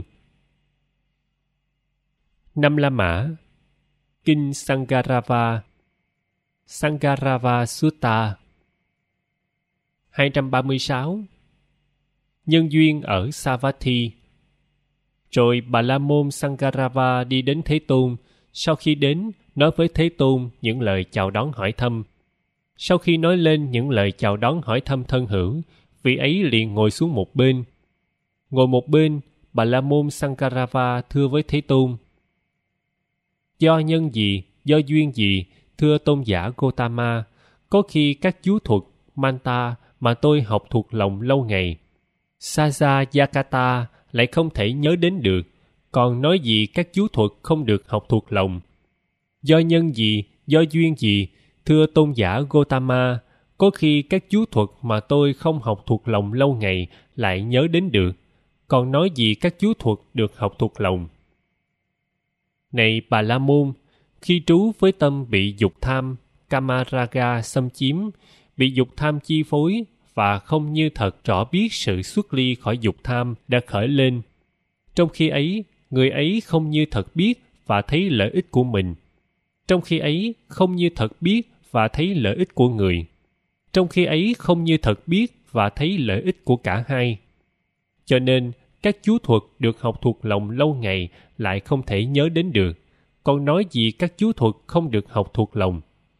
Năm La Mã, Kinh Sangarava, Sangarava Sutta. hai trăm ba mươi sáu. Nhân duyên ở Savatthi. Rồi Bà La Môn Sangarava đi đến Thế Tôn. Sau khi đến, nói với Thế Tôn những lời chào đón hỏi thăm. Sau khi nói lên những lời chào đón hỏi thăm thân hữu, vị ấy liền ngồi xuống một bên. Ngồi một bên, Bà La Môn Sangarava thưa với Thế Tôn: Do nhân gì, do duyên gì, thưa tôn giả Gotama, có khi các chú thuật Manta mà tôi học thuộc lòng lâu ngày, Saja-yakata lại không thể nhớ đến được, còn nói gì các chú thuật không được học thuộc lòng. Do nhân gì, do duyên gì, thưa tôn giả Gotama, có khi các chú thuật mà tôi không học thuộc lòng lâu ngày lại nhớ đến được, còn nói gì các chú thuật được học thuộc lòng. Này Bà La Môn, khi trú với tâm bị dục tham, Kamaraga xâm chiếm, bị dục tham chi phối và không như thật rõ biết sự xuất ly khỏi dục tham đã khởi lên. Trong khi ấy, người ấy không như thật biết và thấy lợi ích của mình. Trong khi ấy, không như thật biết và thấy lợi ích của người. Trong khi ấy, không như thật biết và thấy lợi ích của cả hai. Cho nên, các chú thuật được học thuộc lòng lâu ngày lại không thể nhớ đến được, còn nói gì các chú thuật không được học thuộc lòng.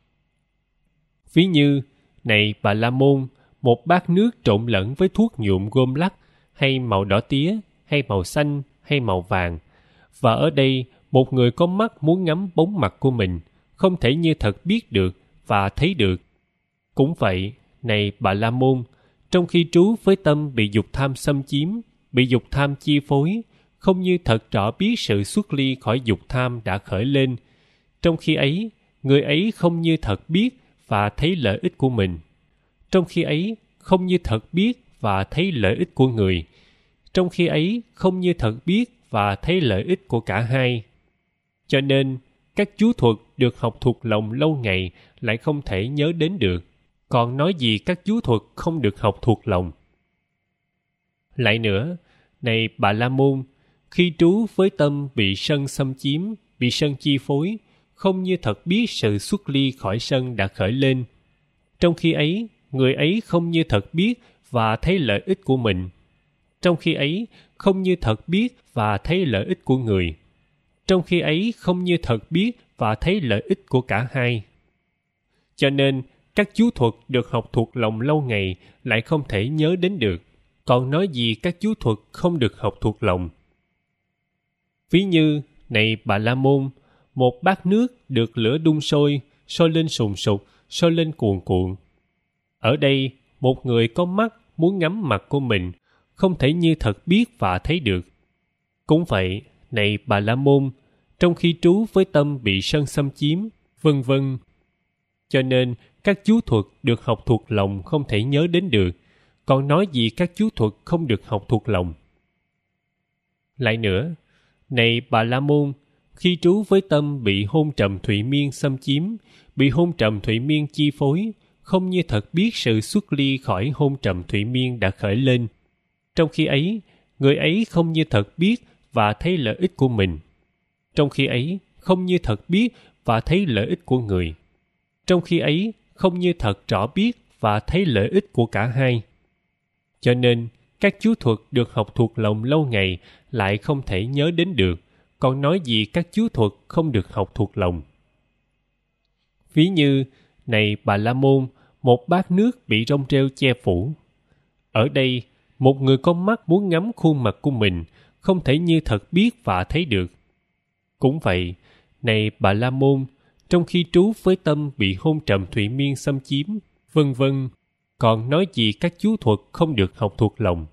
Ví như, này Bà La Môn, một bát nước trộn lẫn với thuốc nhuộm gôm lắc, hay màu đỏ tía, hay màu xanh, hay màu vàng. Và ở đây, một người có mắt muốn ngắm bóng mặt của mình, không thể như thật biết được và thấy được. Cũng vậy, này Bà La Môn, trong khi trú với tâm bị dục tham xâm chiếm, bị dục tham chi phối, không như thật rõ biết sự xuất ly khỏi dục tham đã khởi lên. Trong khi ấy, người ấy không như thật biết và thấy lợi ích của mình. Trong khi ấy, không như thật biết và thấy lợi ích của người. Trong khi ấy, không như thật biết và thấy lợi ích của cả hai. Cho nên, các chú thuật được học thuộc lòng lâu ngày lại không thể nhớ đến được, còn nói gì các chú thuật không được học thuộc lòng. Lại nữa, này Bà La Môn, khi trú với tâm bị sân xâm chiếm, bị sân chi phối, không như thật biết sự xuất ly khỏi sân đã khởi lên. Trong khi ấy, người ấy không như thật biết và thấy lợi ích của mình. Trong khi ấy, không như thật biết và thấy lợi ích của người. Trong khi ấy, không như thật biết và thấy lợi ích của cả hai. Cho nên, các chú thuật được học thuộc lòng lâu ngày lại không thể nhớ đến được, còn nói gì các chú thuật không được học thuộc lòng. Ví như, này Bà La Môn, một bát nước được lửa đun sôi, sôi lên sùng sục, sôi lên cuồn cuộn. Ở đây, một người có mắt muốn ngắm mặt của mình, không thể như thật biết và thấy được. Cũng vậy, này Bà La Môn, trong khi trú với tâm bị sân xâm chiếm, vân vân. Cho nên, các chú thuật được học thuộc lòng không thể nhớ đến được, còn nói gì các chú thuật không được học thuộc lòng. Lại nữa, này Bà La Môn, khi trú với tâm bị hôn trầm thụy miên xâm chiếm, bị hôn trầm thụy miên chi phối, không như thật biết sự xuất ly khỏi hôn trầm thụy miên đã khởi lên. Trong khi ấy, người ấy không như thật biết và thấy lợi ích của mình. Trong khi ấy, không như thật biết và thấy lợi ích của người. Trong khi ấy, không như thật rõ biết và thấy lợi ích của cả hai. Cho nên, các chú thuật được học thuộc lòng lâu ngày lại không thể nhớ đến được, còn nói gì các chú thuật không được học thuộc lòng. Ví như, này Bà La Môn, một bát nước bị rong rêu che phủ. Ở đây, một người có mắt muốn ngắm khuôn mặt của mình, không thể như thật biết và thấy được. Cũng vậy, này Bà La Môn, trong khi trú với tâm bị hôn trầm thụy miên xâm chiếm, vân vân, còn nói gì các chú thuật không được học thuộc lòng.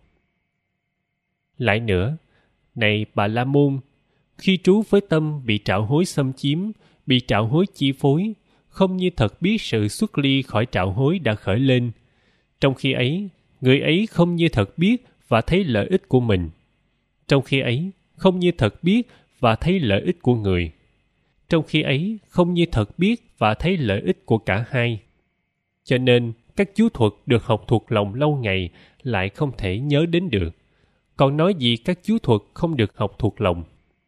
Lại nữa, này Bà La Môn, khi trú với tâm bị trạo hối xâm chiếm, bị trạo hối chi phối, không như thật biết sự xuất ly khỏi trạo hối đã khởi lên. Trong khi ấy, người ấy không như thật biết và thấy lợi ích của mình. Trong khi ấy, không như thật biết và thấy lợi ích của người. Trong khi ấy, không như thật biết và thấy lợi ích của cả hai. Cho nên, các chú thuật được học thuộc lòng lâu ngày lại không thể nhớ đến được, còn nói gì các chú thuật không được học thuộc lòng.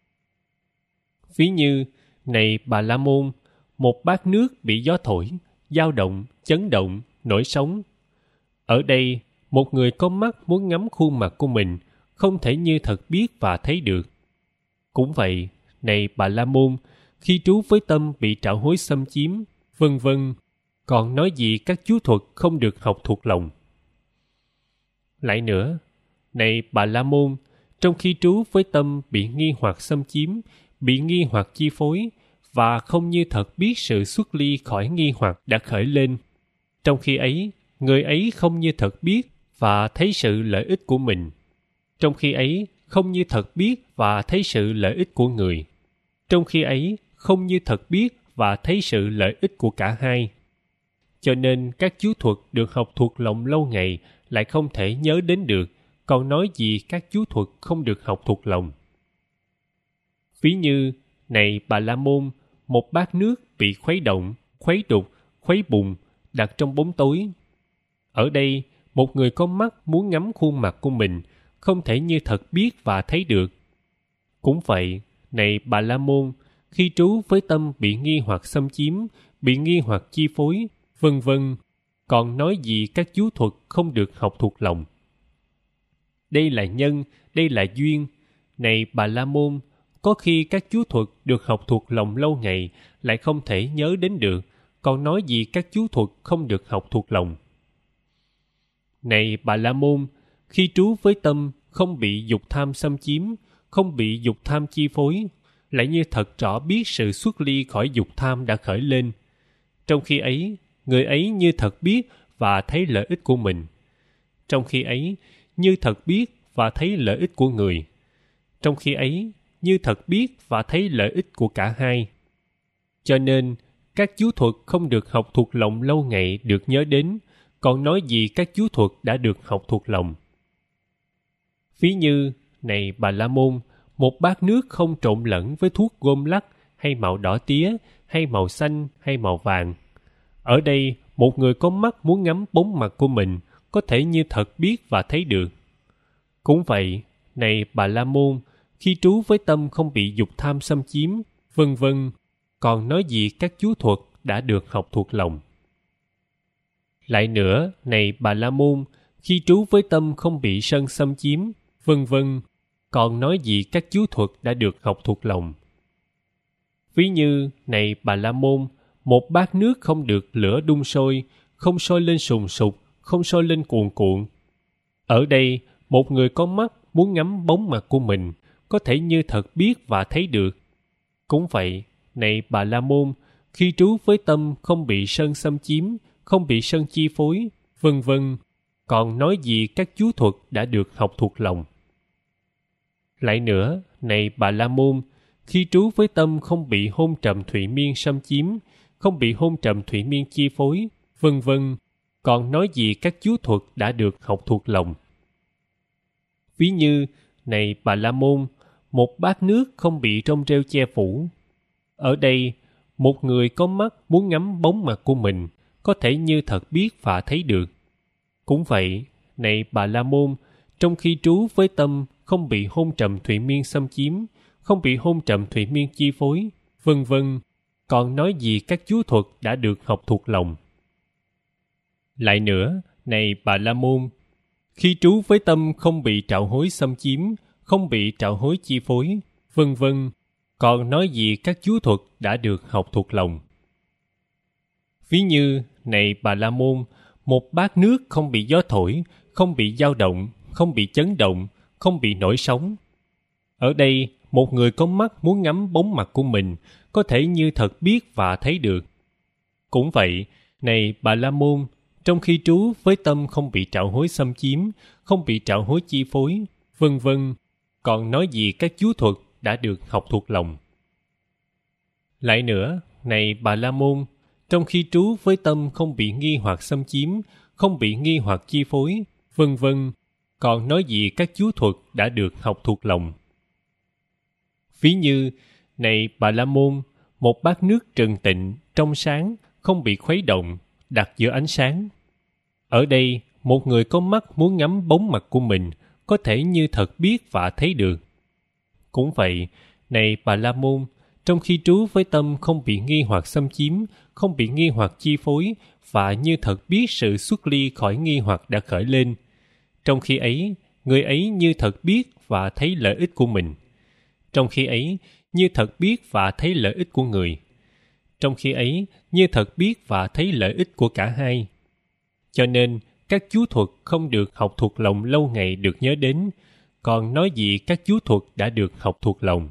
Ví như, này Bà La Môn, một bát nước bị gió thổi, dao động, chấn động, nổi sóng. Ở đây, một người có mắt muốn ngắm khuôn mặt của mình, không thể như thật biết và thấy được. Cũng vậy, này Bà La Môn, khi trú với tâm bị trạo hối xâm chiếm, vân vân, còn nói gì các chú thuật không được học thuộc lòng. Lại nữa, này Bà La Môn, trong khi trú với tâm bị nghi hoặc xâm chiếm, bị nghi hoặc chi phối, và không như thật biết sự xuất ly khỏi nghi hoặc đã khởi lên. Trong khi ấy, người ấy không như thật biết và thấy sự lợi ích của mình. Trong khi ấy, không như thật biết và thấy sự lợi ích của người. Trong khi ấy, không như thật biết và thấy sự lợi ích của cả hai. Cho nên các chú thuật được học thuộc lòng lâu ngày lại không thể nhớ đến được, còn nói gì các chú thuật không được học thuộc lòng. Ví như, này Bà La Môn, một bát nước bị khuấy động, khuấy đục, khuấy bùng, đặt trong bóng tối. Ở đây, một người có mắt muốn ngắm khuôn mặt của mình, không thể như thật biết và thấy được. Cũng vậy, này Bà La Môn, khi trú với tâm bị nghi hoặc xâm chiếm, bị nghi hoặc chi phối, vân vân, còn nói gì các chú thuật không được học thuộc lòng. Đây là nhân, đây là duyên. Này Bà La Môn, có khi các chú thuật được học thuộc lòng lâu ngày lại không thể nhớ đến được, còn nói gì các chú thuật không được học thuộc lòng. Này Bà La Môn, khi trú với tâm không bị dục tham xâm chiếm, không bị dục tham chi phối, lại như thật rõ biết sự xuất ly khỏi dục tham đã khởi lên. Trong khi ấy, người ấy như thật biết và thấy lợi ích của mình. Trong khi ấy, như thật biết và thấy lợi ích của người. Trong khi ấy, như thật biết và thấy lợi ích của cả hai. Cho nên, các chú thuật không được học thuộc lòng lâu ngày được nhớ đến, còn nói gì các chú thuật đã được học thuộc lòng. Ví như, này Bà La Môn, một bát nước không trộn lẫn với thuốc gôm lắc hay màu đỏ tía hay màu xanh hay màu vàng. Ở đây, một người có mắt muốn ngắm bóng mặt của mình có thể như thật biết và thấy được. Cũng vậy, này Bà La Môn, khi trú với tâm không bị dục tham xâm chiếm, vân vân, còn nói gì các chú thuật đã được học thuộc lòng. Lại nữa, này Bà La Môn, khi trú với tâm không bị sân xâm chiếm, vân vân, còn nói gì các chú thuật đã được học thuộc lòng. Ví như, này Bà La Môn, một bát nước không được lửa đun sôi, không sôi lên sùng sục, không sôi lên cuồn cuộn. Ở đây, một người có mắt muốn ngắm bóng mặt của mình, có thể như thật biết và thấy được. Cũng vậy, này Bà La Môn, khi trú với tâm không bị sân xâm chiếm, không bị sân chi phối, vân vân, còn nói gì các chú thuật đã được học thuộc lòng. Lại nữa, này Bà La Môn, khi trú với tâm không bị hôn trầm thụy miên xâm chiếm, không bị hôn trầm thụy miên chi phối, vân vân, còn nói gì các chú thuật đã được học thuộc lòng. Ví như, này Bà La Môn, một bát nước không bị rong rêu che phủ. Ở đây, một người có mắt muốn ngắm bóng mặt của mình, có thể như thật biết và thấy được. Cũng vậy, này Bà La Môn, trong khi trú với tâm không bị hôn trầm thụy miên xâm chiếm, không bị hôn trầm thụy miên chi phối, vân vân, còn nói gì các chú thuật đã được học thuộc lòng. Lại nữa, này Bà La Môn, khi trú với tâm không bị trạo hối xâm chiếm, không bị trạo hối chi phối, vân vân, còn nói gì các chú thuật đã được học thuộc lòng. Ví như, này Bà La Môn, một bát nước không bị gió thổi, không bị dao động, không bị chấn động, không bị nổi sóng. Ở đây, một người có mắt muốn ngắm bóng mặt của mình, có thể như thật biết và thấy được. Cũng vậy, này Bà La Môn, trong khi trú với tâm không bị trạo hối xâm chiếm, không bị trạo hối chi phối, vân vân, còn nói gì các chú thuật đã được học thuộc lòng. Lại nữa, này Bà La Môn, trong khi trú với tâm không bị nghi hoặc xâm chiếm, không bị nghi hoặc chi phối, vân vân, còn nói gì các chú thuật đã được học thuộc lòng. Ví như, này Bà La Môn, một bát nước trần tịnh, trong sáng, không bị khuấy động, đặt giữa ánh sáng. Ở đây, một người có mắt muốn ngắm bóng mặt của mình, có thể như thật biết và thấy được. Cũng vậy, này Bà La Môn, trong khi trú với tâm không bị nghi hoặc xâm chiếm, không bị nghi hoặc chi phối, và như thật biết sự xuất ly khỏi nghi hoặc đã khởi lên. Trong khi ấy, người ấy như thật biết và thấy lợi ích của mình. Trong khi ấy, như thật biết và thấy lợi ích của người. Trong khi ấy, như thật biết và thấy lợi ích của cả hai. Cho nên, các chú thuật không được học thuộc lòng lâu ngày được nhớ đến, còn nói gì các chú thuật đã được học thuộc lòng.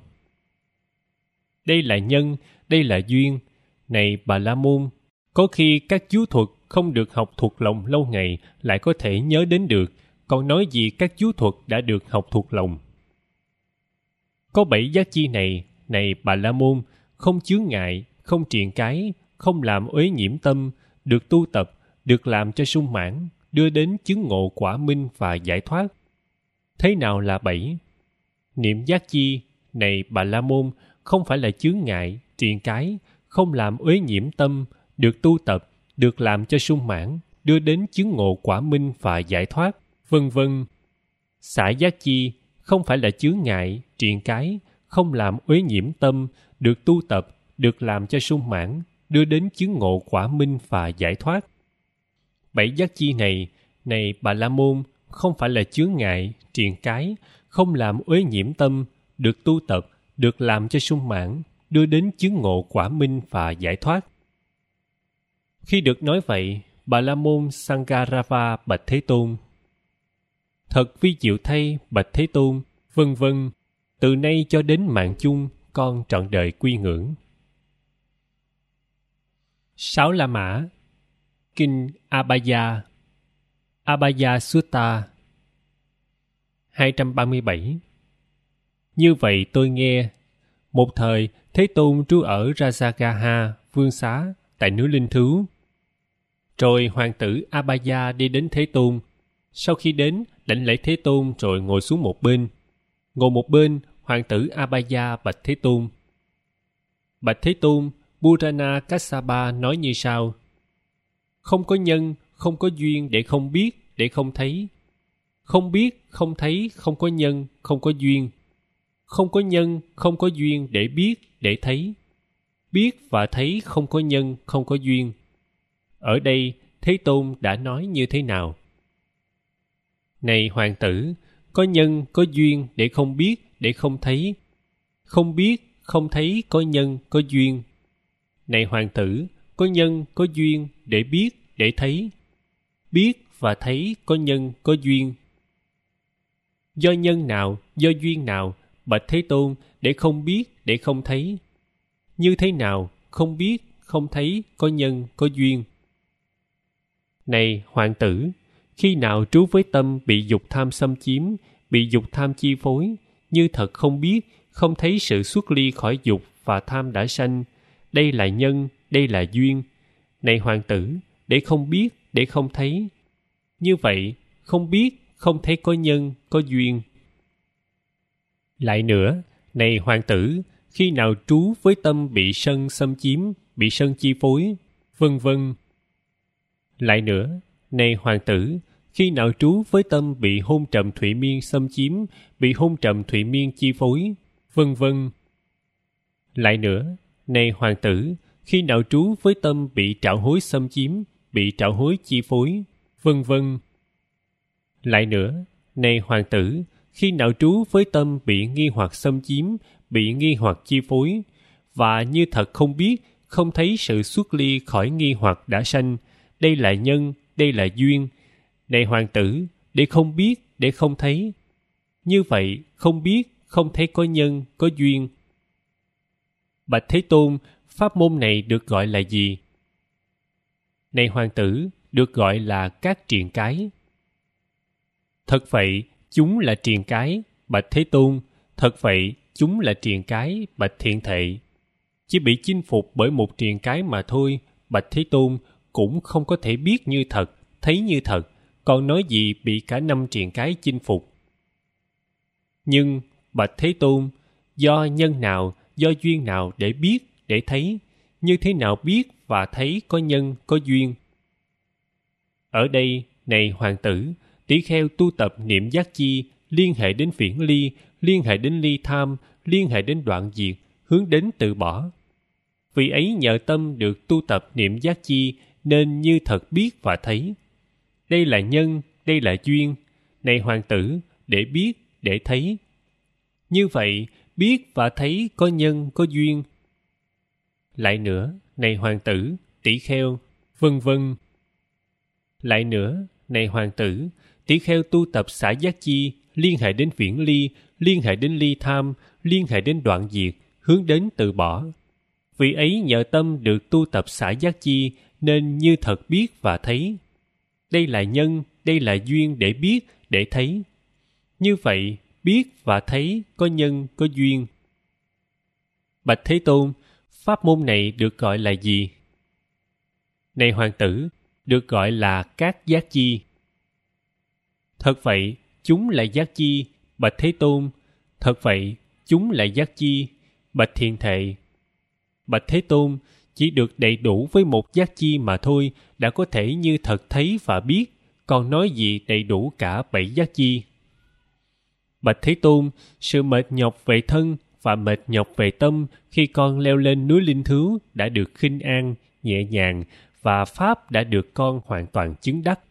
Đây là nhân, đây là duyên. Này Bà La Môn, có khi các chú thuật không được học thuộc lòng lâu ngày lại có thể nhớ đến được, còn nói gì các chú thuật đã được học thuộc lòng. Có bảy giác chi này, này Bà La Môn, không chướng ngại, không triền cái, không làm uế nhiễm tâm, được tu tập, được làm cho sung mãn, đưa đến chứng ngộ quả minh và giải thoát. Thế nào là bảy? Niệm giác chi, này Bà La Môn, không phải là chướng ngại, triền cái, không làm uế nhiễm tâm, được tu tập, được làm cho sung mãn, đưa đến chứng ngộ quả minh và giải thoát, vân vân. Xả giác chi, không phải là chướng ngại, triền cái, không làm uế nhiễm tâm, được tu tập, được làm cho sung mãn, đưa đến chứng ngộ quả minh và giải thoát. Bảy giác chi này, này Bà La Môn, không phải là chướng ngại, triền cái, không làm uế nhiễm tâm, được tu tập, được làm cho sung mãn, đưa đến chứng ngộ quả minh và giải thoát. Khi được nói vậy, Bà La Môn Sangarava bạch Thế Tôn: Thật vi diệu thay, bạch Thế Tôn, vân vân, từ nay cho đến mạng chung, con trọn đời quy ngưỡng. Sáu La Mã. Kinh Abhaya, Abhaya Sutta. hai trăm ba mươi bảy. Như vậy tôi nghe, một thời Thế Tôn trú ở Rajagaha, vương xá, tại núi Linh Thứu. Rồi hoàng tử Abhaya đi đến Thế Tôn. Sau khi đến, đảnh lễ Thế Tôn rồi ngồi xuống một bên. Ngồi một bên, hoàng tử Abhaya bạch Thế Tôn: Bạch Thế Tôn, Purana Kassapa nói như sau: Không có nhân, không có duyên để không biết, để không thấy. Không biết, không thấy, không có nhân, không có duyên. Không có nhân, không có duyên để biết, để thấy. Biết và thấy không có nhân, không có duyên. Ở đây, Thế Tôn đã nói như thế nào? Này hoàng tử, có nhân, có duyên để không biết, để không thấy. Không biết, không thấy có nhân, có duyên. Này hoàng tử, có nhân, có duyên để biết, để thấy. Biết và thấy có nhân, có duyên. Do nhân nào, do duyên nào, bạch Thế Tôn, để không biết, để không thấy? Như thế nào, không biết, không thấy, có nhân, có duyên? Này hoàng tử, khi nào trú với tâm bị dục tham xâm chiếm, bị dục tham chi phối, như thật không biết, không thấy sự xuất ly khỏi dục và tham đã sanh, đây là nhân, đây là duyên. Này hoàng tử, để không biết, để không thấy. Như vậy, không biết, không thấy có nhân, có duyên. Lại nữa, này hoàng tử, khi nào trú với tâm bị sân xâm chiếm, bị sân chi phối, vân vân. Lại nữa, này hoàng tử, khi nào trú với tâm bị hôn trầm thụy miên xâm chiếm, bị hôn trầm thụy miên chi phối, vân vân. Lại nữa, này hoàng tử, khi nào trú với tâm bị trạo hối xâm chiếm, bị trạo hối chi phối, vân vân. Lại nữa, này hoàng tử, khi nào trú với tâm bị nghi hoặc xâm chiếm, bị nghi hoặc chi phối, và như thật không biết, không thấy sự xuất ly khỏi nghi hoặc đã sanh, đây là nhân, đây là duyên. Này hoàng tử, để không biết, để không thấy. Như vậy, không biết, không thấy có nhân, có duyên. Bạch Thế Tôn, pháp môn này được gọi là gì? Này hoàng tử, được gọi là các triền cái. Thật vậy, chúng là triền cái, bạch Thế Tôn. Thật vậy, chúng là triền cái, bạch Thiện Thệ. Chỉ bị chinh phục bởi một triền cái mà thôi, bạch Thế Tôn, cũng không có thể biết như thật, thấy như thật, còn nói gì bị cả năm triền cái chinh phục. Nhưng, bạch Thế Tôn, do nhân nào, do duyên nào để biết, để thấy, như thế nào biết và thấy có nhân, có duyên? Ở đây, này hoàng tử, tỷ kheo tu tập niệm giác chi, liên hệ đến viễn ly, liên hệ đến ly tham, liên hệ đến đoạn diệt, hướng đến từ bỏ. Vì ấy nhờ tâm được tu tập niệm giác chi, nên như thật biết và thấy. Đây là nhân, đây là duyên. Này hoàng tử, để biết, để thấy. Như vậy, biết và thấy có nhân, có duyên. Lại nữa, này hoàng tử, tỷ kheo, vân vân. Lại nữa, này hoàng tử, tỷ kheo tu tập xả giác chi, liên hệ đến viễn ly, liên hệ đến ly tham, liên hệ đến đoạn diệt, hướng đến từ bỏ. Vị ấy nhờ tâm được tu tập xả giác chi nên như thật biết và thấy. Đây là nhân, đây là duyên để biết, để thấy. Như vậy, biết và thấy có nhân, có duyên. Bạch Thế Tôn, pháp môn này được gọi là gì? Này hoàng tử, được gọi là các giác chi. Thật vậy, chúng là giác chi, bạch Thế Tôn. Thật vậy, chúng là giác chi, bạch Thiền Thệ. Bạch Thế Tôn, chỉ được đầy đủ với một giác chi mà thôi đã có thể như thật thấy và biết, còn nói gì đầy đủ cả bảy giác chi. Bạch Thế Tôn, sự mệt nhọc về thân và mệt nhọc về tâm khi con leo lên núi Linh Thứu đã được khinh an, nhẹ nhàng và pháp đã được con hoàn toàn chứng đắc.